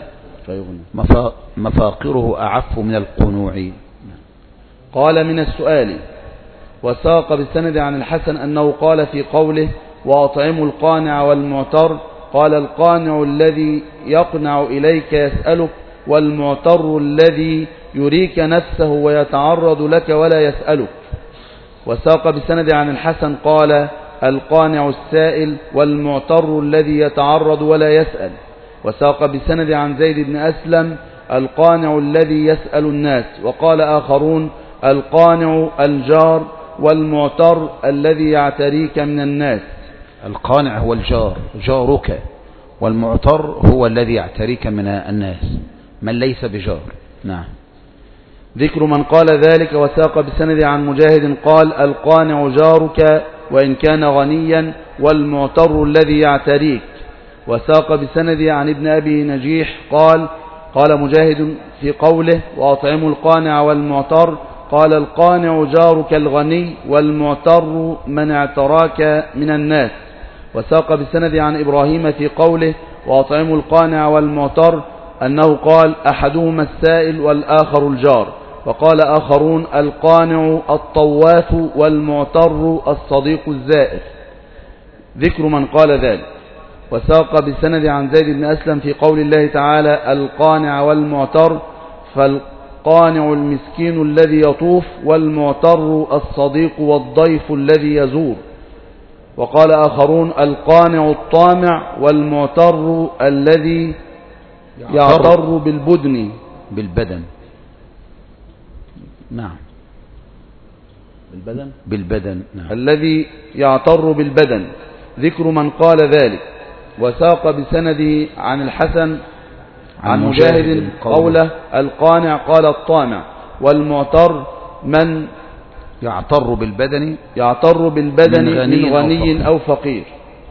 مفاقره أعف من القنوع. قال من السؤال. وساق بالسند عن الحسن أنه قال في قوله وأطعموا القانع والمعتر قال القانع الذي يقنع إليك يسألك والمعتر الذي يريك نفسه ويتعرض لك ولا يسألك. وساق بالسند عن الحسن قال القانع السائل والمعتر الذي يتعرض ولا يسأل. وساق بسند عن زيد بن أسلم القانع الذي يسأل الناس. وقال آخرون القانع الجار والمعتر الذي يعتريك من الناس. القانع هو الجار جارك، والمعتر هو الذي يعتريك من الناس من ليس بجار. نعم. ذكر من قال ذلك. وساق بسند عن مجاهد قال القانع جارك وإن كان غنيا والمعتر الذي يعتريك. وساق بسند عن ابن أبي نجيح قال مجاهد في قوله وأطعموا القانع والمعتر قال القانع جارك الغني والمعتر من اعتراك من الناس. وساق بسند عن إبراهيم في قوله وأطعموا القانع والمعتر أنه قال أحدهما السائل والآخر الجار. وقال آخرون القانع الطواف والمعتر الصديق الزائر. ذكر من قال ذلك. وساق بسند عن زيد بن أسلم في قول الله تعالى القانع والمعتر فالقانع المسكين الذي يطوف والمعتر الصديق والضيف الذي يزور. وقال آخرون القانع الطامع والمعتر الذي يعتر بالبدن. نعم. بالبدن. نعم. الذي يعتر بالبدن. ذكر من قال ذلك. وساق بسنده عن الحسن عن مجاهد قوله القانع قال الطامع والمعتر من يعتر بالبدن من غني أو فقير.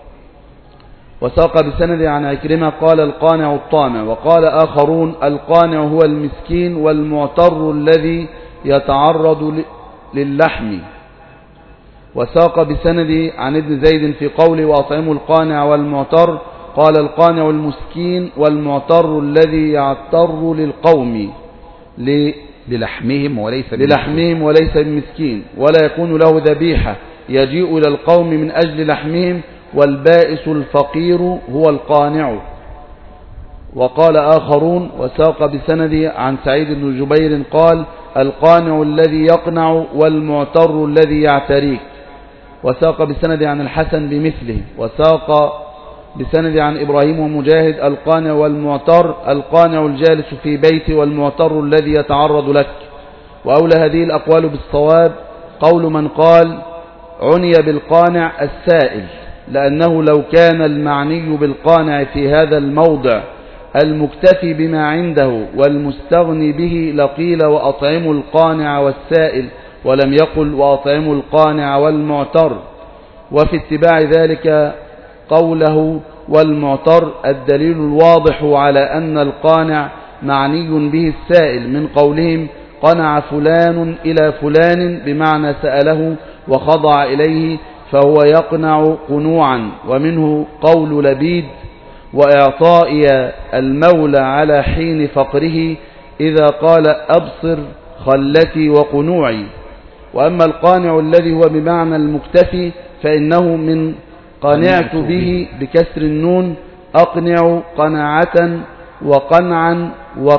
وساق بسند عن عكرمة قال القانع الطامع. وقال آخرون القانع هو المسكين والمعتر الذي يتعرض للحم. وساق بسند عن ابن زيد في قوله وأطعموا القانع والمعتر قال القانع المسكين والمعتر الذي يعتر للقوم للحمهم وليس بمسكين ولا يكون له ذبيحة يجيء إلى القوم من أجل لحمهم والبائس الفقير هو القانع. وقال آخرون وساق بسند عن سعيد بن جبير قال القانع الذي يقنع والمعتر الذي يعتريك. وساق بسند عن الحسن بمثله. وساق بسند عن إبراهيم ومجاهد القانع والمعتر القانع الجالس في بيت والمعتر الذي يتعرض لك. وأولى هذه الأقوال بالصواب قول من قال عني بالقانع السائل، لأنه لو كان المعني بالقانع في هذا الموضع المكتفي بما عنده والمستغني به لقيل وأطعموا القانع والسائل ولم يقل وأطعموا القانع والمعتر. وفي اتباع ذلك قوله والمعتر الدليل الواضح على أن القانع معني به السائل من قولهم قنع فلان إلى فلان بمعنى سأله وخضع إليه فهو يقنع قنوعا. ومنه قول لبيد وإعطائي المولى على حين فقره إذا قال أبصر خلتي وقنوعي. وأما القانع الذي هو بمعنى المكتفي فإنه من قنعت به بكسر النون أقنع قناعة وقنعا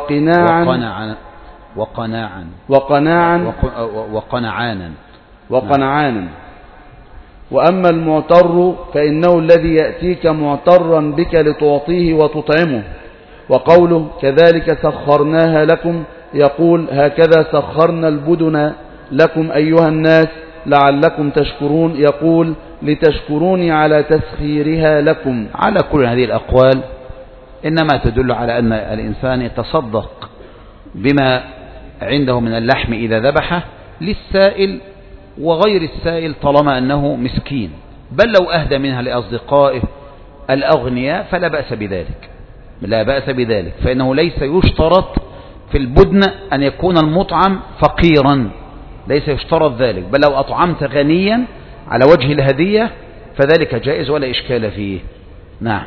وقنعانا. وأما المعتر فإنه الذي يأتيك معترا بك لتعطيه وتطعمه. وقوله كذلك سخرناها لكم يقول هكذا سخرنا البدن لكم أيها الناس لعلكم تشكرون يقول لتشكروني على تسخيرها لكم. على كل هذه الأقوال إنما تدل على أن الإنسان يتصدق بما عنده من اللحم إذا ذبحه للسائل وغير السائل طالما أنه مسكين، بل لو أهدى منها لأصدقائه الأغنياء فلا بأس بذلك، فإنه ليس يشترط في البدن أن يكون المطعم فقيرا، ليس يشترط ذلك، بل لو أطعمت غنيا على وجه الهدية فذلك جائز ولا إشكال فيه. نعم.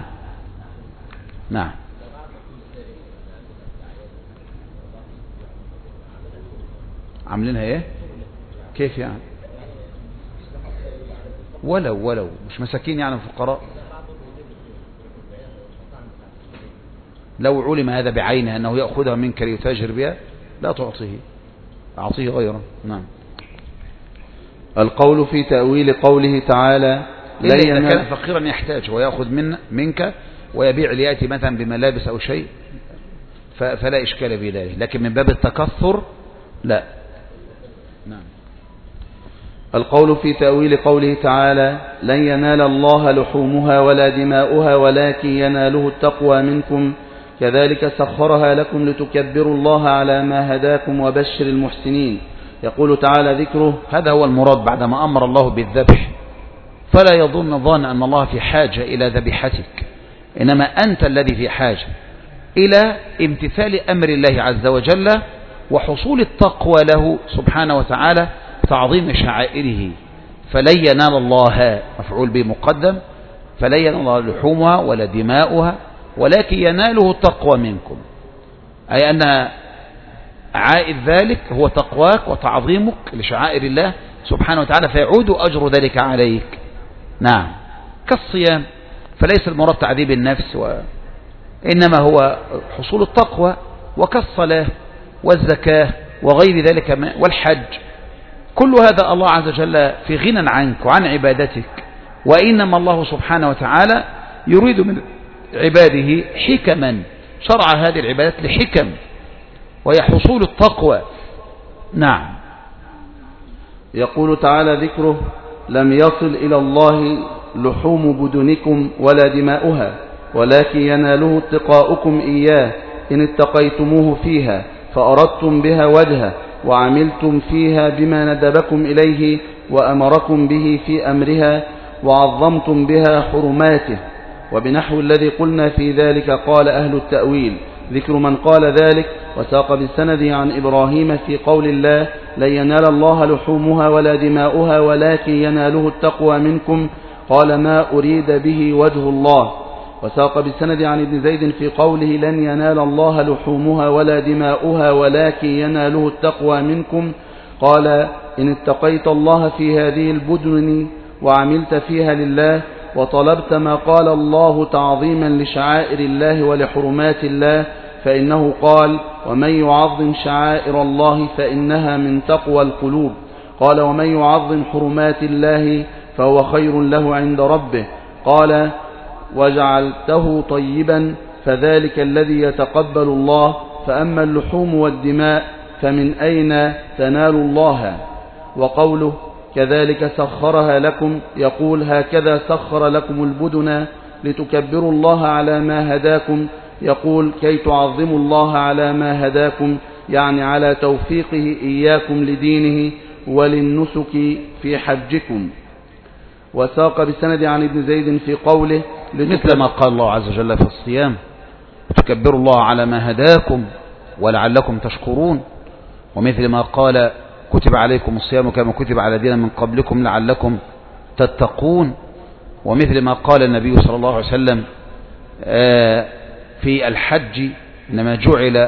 عاملينها ايه؟ كيف يعني؟ ولو مش مساكين يعني فقراء. لو علم هذا بعينه أنه يأخذها منك ليتاجر بها لا تعطيه، أعطيه غيره. نعم. القول في تأويل قوله تعالى إلا إذا كان فقيرا يحتاج ويأخذ منك ويبيع ليأتي مثلا بملابس أو شيء فلا إشكال في ذلك، لكن من باب التكثر لا. نعم. القول في تأويل قوله تعالى لن ينال الله لحومها ولا دماؤها ولكن يناله التقوى منكم كذلك سخرها لكم لتكبروا الله على ما هداكم وبشر المحسنين. يقول تعالى ذكره. هذا هو المراد بعدما أمر الله بالذبح، فلا يظن ظن أن الله في حاجة إلى ذبيحتك، إنما أنت الذي في حاجة إلى امتثال أمر الله عز وجل وحصول التقوى له سبحانه وتعالى تعظيم شعائره. فلن ينال الله مفعول به مقدم، فلن ينال الله لحومها ولا دماؤها ولكن يناله التقوى منكم، أي أن عائد ذلك هو تقواك وتعظيمك لشعائر الله سبحانه وتعالى، فيعود أجر ذلك عليك. نعم. كالصيام، فليس المراد تعذيب النفس إنما هو حصول التقوى، وكالصلاة والزكاة وغير ذلك والحج، كل هذا الله عز وجل في غنى عنك وعن عبادتك، وإنما الله سبحانه وتعالى يريد من عباده حكما، شرع هذه العبادات لحكم وهي حصول التقوى. نعم. يقول تعالى ذكره لم يصل إلى الله لحوم بدنكم ولا دماؤها ولكن يناله اتقاؤكم إياه إن اتقيتموه فيها فأردتم بها وجهه وعملتم فيها بما ندبكم إليه وأمركم به في أمرها وعظمتم بها حرماته. وبنحو الذي قلنا في ذلك قال أهل التأويل. ذكر من قال ذلك وساق بالسند عن إبراهيم في قول الله لن ينال الله لحومها ولا دماؤها ولكن يناله التقوى منكم قال ما أريد به وجه الله. وساق بالسند عن ابن زيد في قوله لن ينال الله لحومها ولا دماؤها ولكن يناله التقوى منكم قال إن اتقيت الله في هذه البدن وعملت فيها لله وطلبت ما قال الله تعظيما لشعائر الله ولحرمات الله فإنه قال ومن يعظم شعائر الله فإنها من تقوى القلوب. قال ومن يعظم حرمات الله فهو خير له عند ربه. قال وجعلته طيبا فذلك الذي يتقبل الله. فأما اللحوم والدماء فمن أين تنال الله. وقوله كذلك سخرها لكم يقول هكذا سخر لكم البدن لتكبروا الله على ما هداكم، يقول كي تعظموا الله على ما هداكم يعني على توفيقه إياكم لدينه وللنسك في حجكم. وساق بالسند عن ابن زيد في قوله مثل ما قال الله عز وجل في الصيام تكبروا الله على ما هداكم ولعلكم تشكرون، ومثل ما قال كتب عليكم الصيام كما كتب على الذين من قبلكم لعلكم تتقون، ومثل ما قال النبي صلى الله عليه وسلم في الحج إنما جعل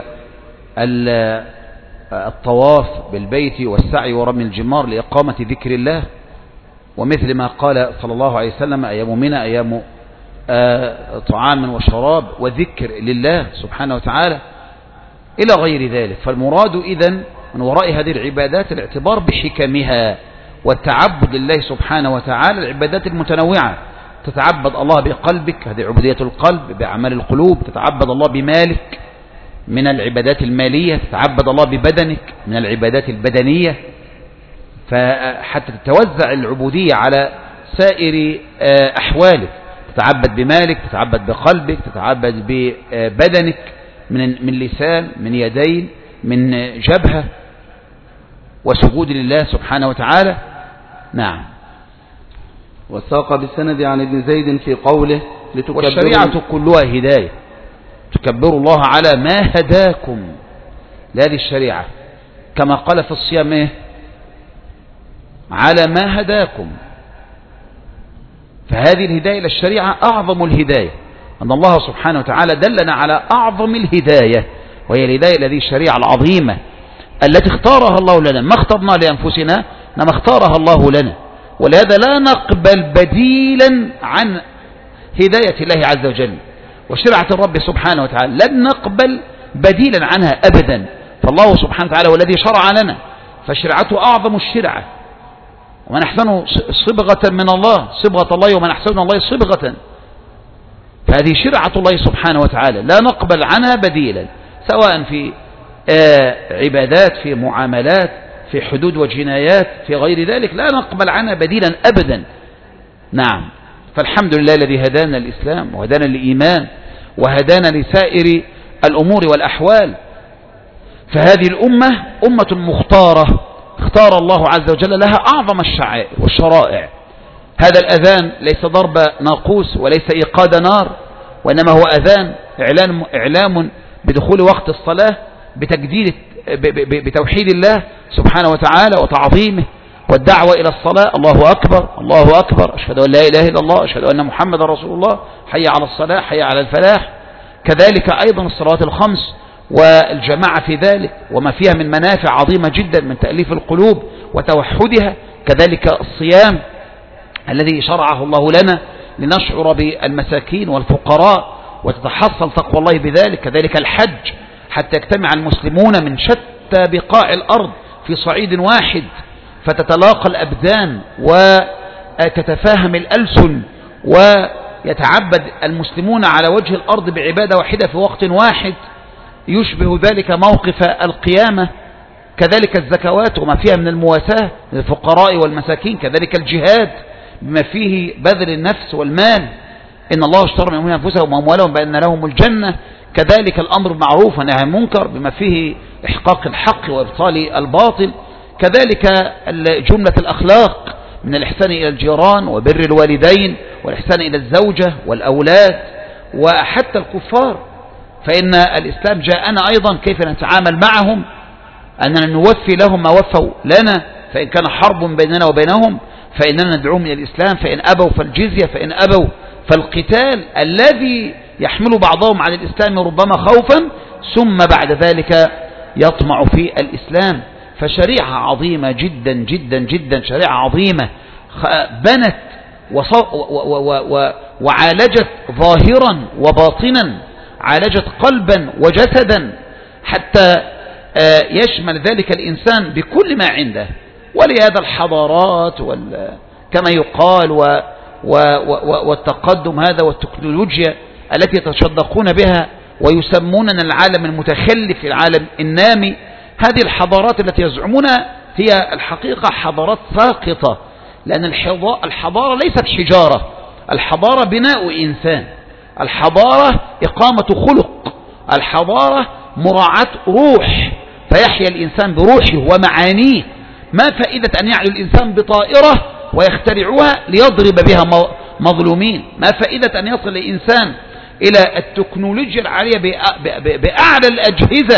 الطواف بالبيت والسعي ورمي الجمار لإقامة ذكر الله، ومثل ما قال صلى الله عليه وسلم أيام منى أيام طعام وشراب وذكر لله سبحانه وتعالى إلى غير ذلك. فالمراد إذن من وراء هذه العبادات الاعتبار بحكمها والتعبد لله سبحانه وتعالى. العبادات المتنوعة تتعبد الله بقلبك، هذه عبودية القلب بأعمال القلوب، تتعبد الله بمالك من العبادات المالية، تتعبد الله ببدنك من العبادات البدنية، فحتى تتوزع العبودية على سائر أحوالك، تتعبد بمالك، تتعبد بقلبك، تتعبد ببدنك من لسان، من يدين، من جبهة، وسجود لله سبحانه وتعالى. نعم. وساق بالسند عن ابن زيد في قوله والشريعة كلها هداية، تكبروا الله على ما هداكم لهذه الشريعة، كما قال في الصيام إيه؟ على ما هداكم. فهذه الهداية للشريعة أعظم الهداية، أن الله سبحانه وتعالى دلنا على أعظم الهداية، وهي الهداية الذي الشريعة العظيمة التي اختارها الله لنا، ما اخترنا لأنفسنا إنما اختارها الله لنا، ولهذا لا نقبل بديلا عن هداية الله عز وجل وشرعة الرب سبحانه وتعالى، لن نقبل بديلا عنها أبدا. فالله سبحانه وتعالى هو الذي شرع لنا، فشرعته أعظم الشرعة، ومن أحسن صبغة من الله، صبغة الله ومن أحسن من الله صبغة. فهذه شرعة الله سبحانه وتعالى لا نقبل عنها بديلا، سواء في عبادات، في معاملات، في حدود وجنايات، في غير ذلك لا نقبل عنها بديلا أبدا. نعم. فالحمد لله الذي هدانا الإسلام وهدانا الإيمان وهدانا لسائر الأمور والأحوال. فهذه الأمة أمة مختارة، اختار الله عز وجل لها أعظم الشعائر والشرائع. هذا الأذان ليس ضرب ناقوس وليس إيقاد نار، وإنما هو أذان إعلام بدخول وقت الصلاة، بتجديد بتوحيد الله سبحانه وتعالى وتعظيمه والدعوة إلى الصلاة. الله أكبر الله أكبر، أشهد أن لا إله إلا الله، أشهد أن محمد رسول الله، حي على الصلاة، حي على الفلاح. كذلك أيضا الصلوات الخمس والجماعة في ذلك وما فيها من منافع عظيمة جدا من تأليف القلوب وتوحدها. كذلك الصيام الذي شرعه الله لنا لنشعر بالمساكين والفقراء وتتحصل تقوى الله بذلك. كذلك الحج حتى يجتمع المسلمون من شتى بقاع الأرض في صعيد واحد، فتتلاقى الأبدان وتتفاهم الألسن، ويتعبد المسلمون على وجه الأرض بعبادة واحدة في وقت واحد، يشبه ذلك موقف القيامة. كذلك الزكوات وما فيها من المواساة للفقراء والمساكين. كذلك الجهاد بما فيه بذل النفس والمال، إن الله اشترى من المؤمنين أنفسهم وأموالهم بأن لهم الجنة. كذلك الأمر بالمعروف والنهي عن المنكر بما فيه إحقاق الحق وإبطال الباطل. كذلك جملة الأخلاق من الإحسان إلى الجيران وبر الوالدين والإحسان إلى الزوجة والأولاد وحتى الكفار. فإن الإسلام جاءنا أيضا كيف نتعامل معهم، أننا نوفي لهم ما وفوا لنا، فإن كان حرب بيننا وبينهم فإننا ندعوهم إلى الإسلام، فإن أبوا فالجزية، فإن أبوا فالقتال الذي يحمل بعضهم على الإسلام ربما خوفا ثم بعد ذلك يطمع في الإسلام. فشريعة عظيمة جدا جدا جدا، شريعة عظيمة بنت وعالجت ظاهرا وباطنا، عالجت قلبا وجسدا، حتى يشمل ذلك الإنسان بكل ما عنده. ولهذا الحضارات كما يقال والتقدم هذا والتكنولوجيا التي يتشدقون بها ويسموننا العالم المتخلف، العالم النامي، هذه الحضارات التي يزعمونها هي الحقيقة حضارات ساقطة، لأن الحضارة ليست حجارة، الحضارة بناء إنسان، الحضارة إقامة خلق، الحضارة مراعاة روح، فيحيا الإنسان بروحه ومعانيه. ما فائدة أن يعلو الإنسان بطائرة ويخترعوها ليضرب بها مظلومين؟ ما فائدة أن يصل الإنسان إلى التكنولوجيا العالية بأعلى الأجهزة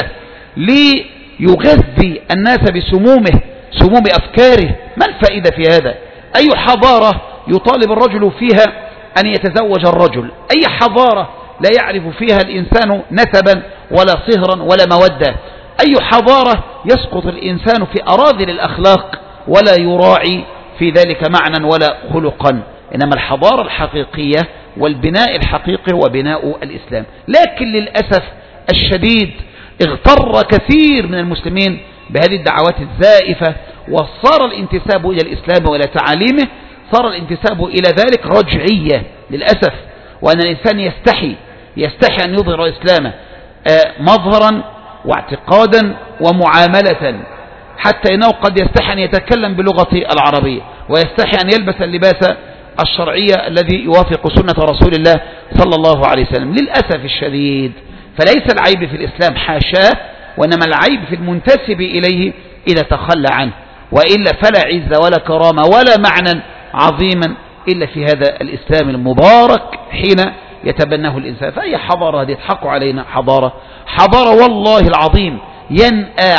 ليغذي الناس بسمومه، سموم أفكاره؟ ما الفائدة في هذا؟ أي حضارة يطالب الرجل فيها أن يتزوج الرجل؟ أي حضارة لا يعرف فيها الإنسان نسبا ولا صهرا ولا مودة؟ أي حضارة يسقط الإنسان في أراذل الأخلاق ولا يراعي في ذلك معنى ولا خلقا؟ إنما الحضارة الحقيقية والبناء الحقيقي هو بناء الإسلام. لكن للأسف الشديد اغتر كثير من المسلمين بهذه الدعوات الزائفة، وصار الانتساب إلى الإسلام وإلى تعاليمه، صار الانتساب إلى ذلك رجعية للأسف، وأن الإنسان يستحي أن يظهر إسلامه مظهرا واعتقادا ومعاملة، حتى إنه قد يستحي أن يتكلم بلغة العربية، ويستحي أن يلبس اللباس الشرعية الذي يوافق سنة رسول الله صلى الله عليه وسلم. للأسف الشديد فليس العيب في الإسلام حاشاه، وإنما العيب في المنتسب إليه إذا تخلى عنه، وإلا فلا عز ولا كرامة ولا معنى عظيما إلا في هذا الإسلام المبارك حين يتبناه الإنسان. فأي حضارة هذه تحق علينا؟ حضارة والله العظيم ينأى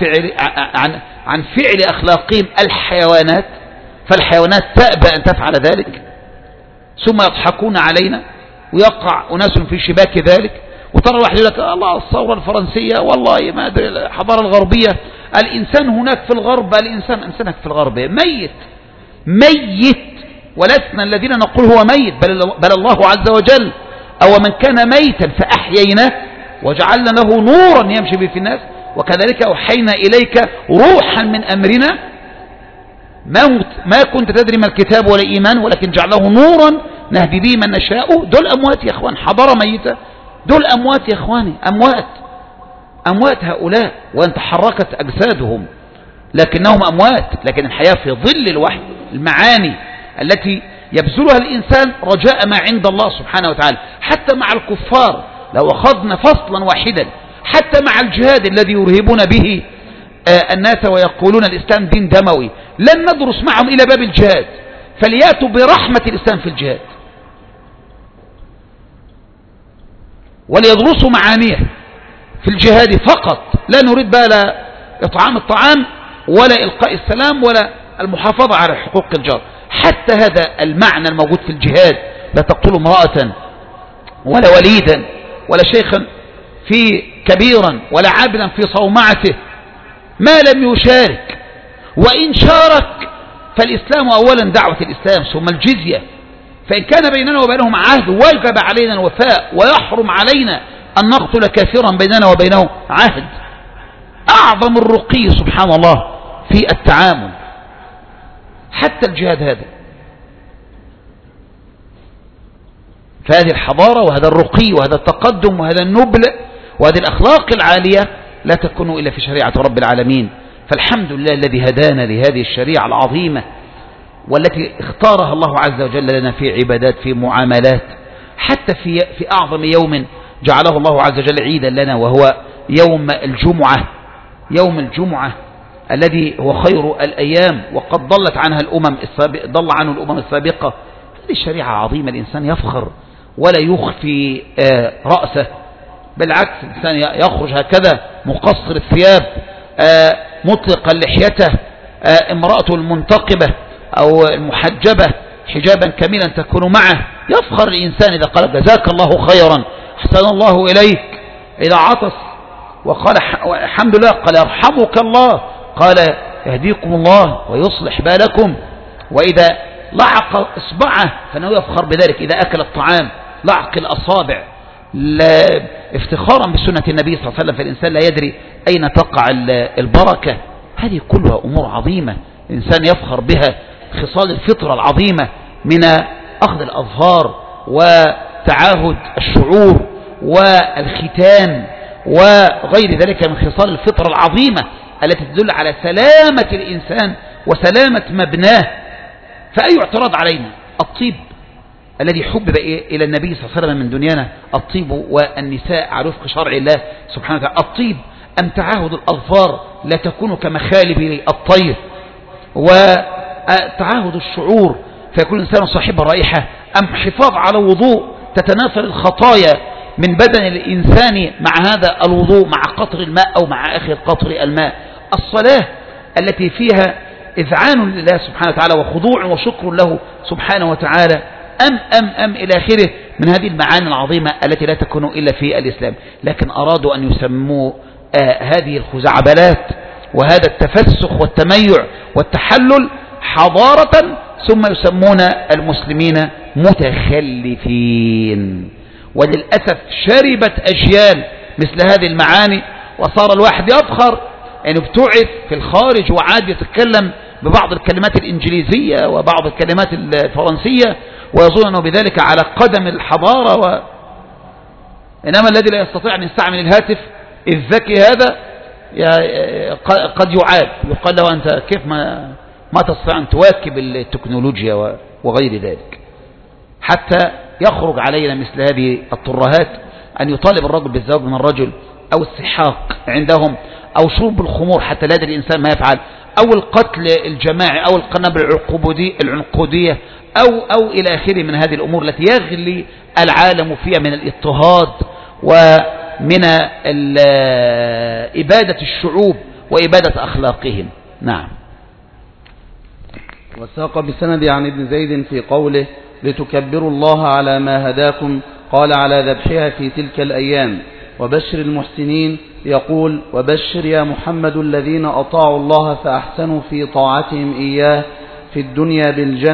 عن فعل أخلاقهم الحيوانات، فالحيوانات تأبى أن تفعل ذلك، ثم يضحكون علينا ويقع أناس في شباك ذلك. وترى واحد يقول لك الله الثورة الفرنسية، والله ما أدري الحضارة الغربية، الإنسان هناك في الغرب، الإنسان هناك في الغرب ميت، ولسنا الذين نقول هو ميت، بل الله عز وجل أو من كان ميتا فأحييناه وجعلنا له نورا يمشي به في الناس، وكذلك أوحينا إليك روحا من أمرنا ما كنت تدري ما الكتاب ولا إيمان ولكن جعله نورا نهدي به من نشاء. دول أموات يا إخوان، حضارة ميتة، دول أموات يا إخواني، أموات هؤلاء، وأن تحركت أجسادهم لكنهم أموات. لكن الحياة في ظل الوحي، المعاني التي يبذلها الإنسان رجاء ما عند الله سبحانه وتعالى. حتى مع الكفار لو أخذنا فصلا واحدا، حتى مع الجهاد الذي يرهبون به الناس ويقولون الإسلام دين دموي، لن ندرس معهم إلى باب الجهاد، فليأتوا برحمة الإسلام في الجهاد وليدرسوا معانيه في الجهاد فقط. لا نريد بقى لا إطعام الطعام ولا إلقاء السلام ولا المحافظة على حقوق الجار. حتى هذا المعنى الموجود في الجهاد، لا تقتلوا امرأة ولا وليدا ولا شيخا في كبيرا ولا عابدا في صومعته ما لم يشارك، وإن شارك فالإسلام أولا دعوة الإسلام ثم الجزية. فإن كان بيننا وبينهم عهد وجب علينا الوفاء، ويحرم علينا أن نقتل كافرا بيننا وبينه عهد. أعظم الرقي سبحان الله في التعامل، حتى الجهاد هذا. فهذه الحضارة وهذا الرقي وهذا التقدم وهذا النبل وهذه الأخلاق العالية لا تكون إلا في شريعة رب العالمين. فالحمد لله الذي هدانا لهذه الشريعة العظيمة والتي اختارها الله عز وجل لنا في عبادات، في معاملات، حتى في أعظم يوم جعله الله عز وجل عيدا لنا، وهو يوم الجمعة. يوم الجمعة الذي هو خير الأيام وقد ضل عنه الأمم السابقة. هذه الشريعة عظيمة، الإنسان يفخر ولا يخفي رأسه، بالعكس الإنسان يخرج هكذا مقصر الثياب مطلقا لحيته، امرأته المنتقبة أو المحجبة حجابا كاملا تكون معه. يفخر الإنسان إذا قال جزاك الله خيرا، أحسن الله إليك. إذا عطس وقال الحمد لله قال يرحمك الله، قال يهديكم الله ويصلح بالكم. وإذا لعق إصبعه فإنه يفخر بذلك. إذا أكل الطعام لعق الأصابع افتخارا بسنة النبي صلى الله عليه وسلم، فالإنسان لا يدري أين تقع البركة. هذه كلها أمور عظيمة الإنسان يفخر بها. خصال الفطرة العظيمة من أخذ الأظفار وتعاهد الشعور والختان وغير ذلك من خصال الفطرة العظيمة التي تدل على سلامة الإنسان وسلامة مبناه. فأي اعتراض علينا؟ الطيب الذي حبب إلى النبي صلى الله عليه وسلم من دنيانا، الطيب والنساء على وفق شرع الله سبحانه وتعالى. الطيب أم تعاهد الأظفار لا تكون كمخالب الطير، وتعاهد الشعور فيكون الإنسان صاحب رائحة، أم حفاظ على وضوء تتناثر الخطايا من بدن الإنسان مع هذا الوضوء، مع قطر الماء أو مع آخر قطر الماء. الصلاة التي فيها إذعان لله سبحانه وتعالى وخضوع وشكر له سبحانه وتعالى، أم إلى آخره من هذه المعاني العظيمة التي لا تكون إلا في الإسلام. لكن أرادوا أن يسموا هذه الخزعبلات وهذا التفسخ والتميع والتحلل حضارة، ثم يسمون المسلمين متخلفين. وللأسف شربت أجيال مثل هذه المعاني، وصار الواحد يفخر أنه ابتعث في الخارج وعاد يتكلم ببعض الكلمات الإنجليزية وبعض الكلمات الفرنسية ويظن أنه بذلك على قدم الحضارة إنما الذي لا يستطيع أن يستعمل الهاتف الذكي هذا قد يعاب، يقال له أنت كيف ما تستطيع أن تواكب التكنولوجيا وغير ذلك. حتى يخرج علينا مثل هذه الترهات أن يطالب الرجل بالزواج من الرجل، أو السحاق عندهم، أو شرب الخمور حتى لا يدري الإنسان ما يفعل، أو القتل الجماعي، أو القنابل العنقودية، أو إلى آخره من هذه الأمور التي يغلي العالم فيها من الاضطهاد ومن إبادة الشعوب وإبادة أخلاقهم. نعم. وساق بسند عن ابن زيد في قوله لتكبروا الله على ما هداكم، قال على ذبحها في تلك الأيام. وبشر المحسنين يقول وبشر يا محمد الذين أطاعوا الله فأحسنوا في طاعتهم إياه في الدنيا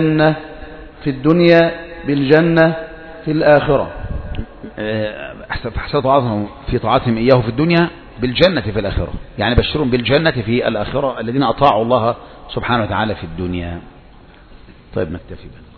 بالجنة في الآخرة. أحسنوا في طاعتهم إياه في الدنيا بالجنة في الآخرة، يعني بشرهم بالجنة في الآخرة الذين أطاعوا الله سبحانه وتعالى في الدنيا. طيب نكتفي بنا.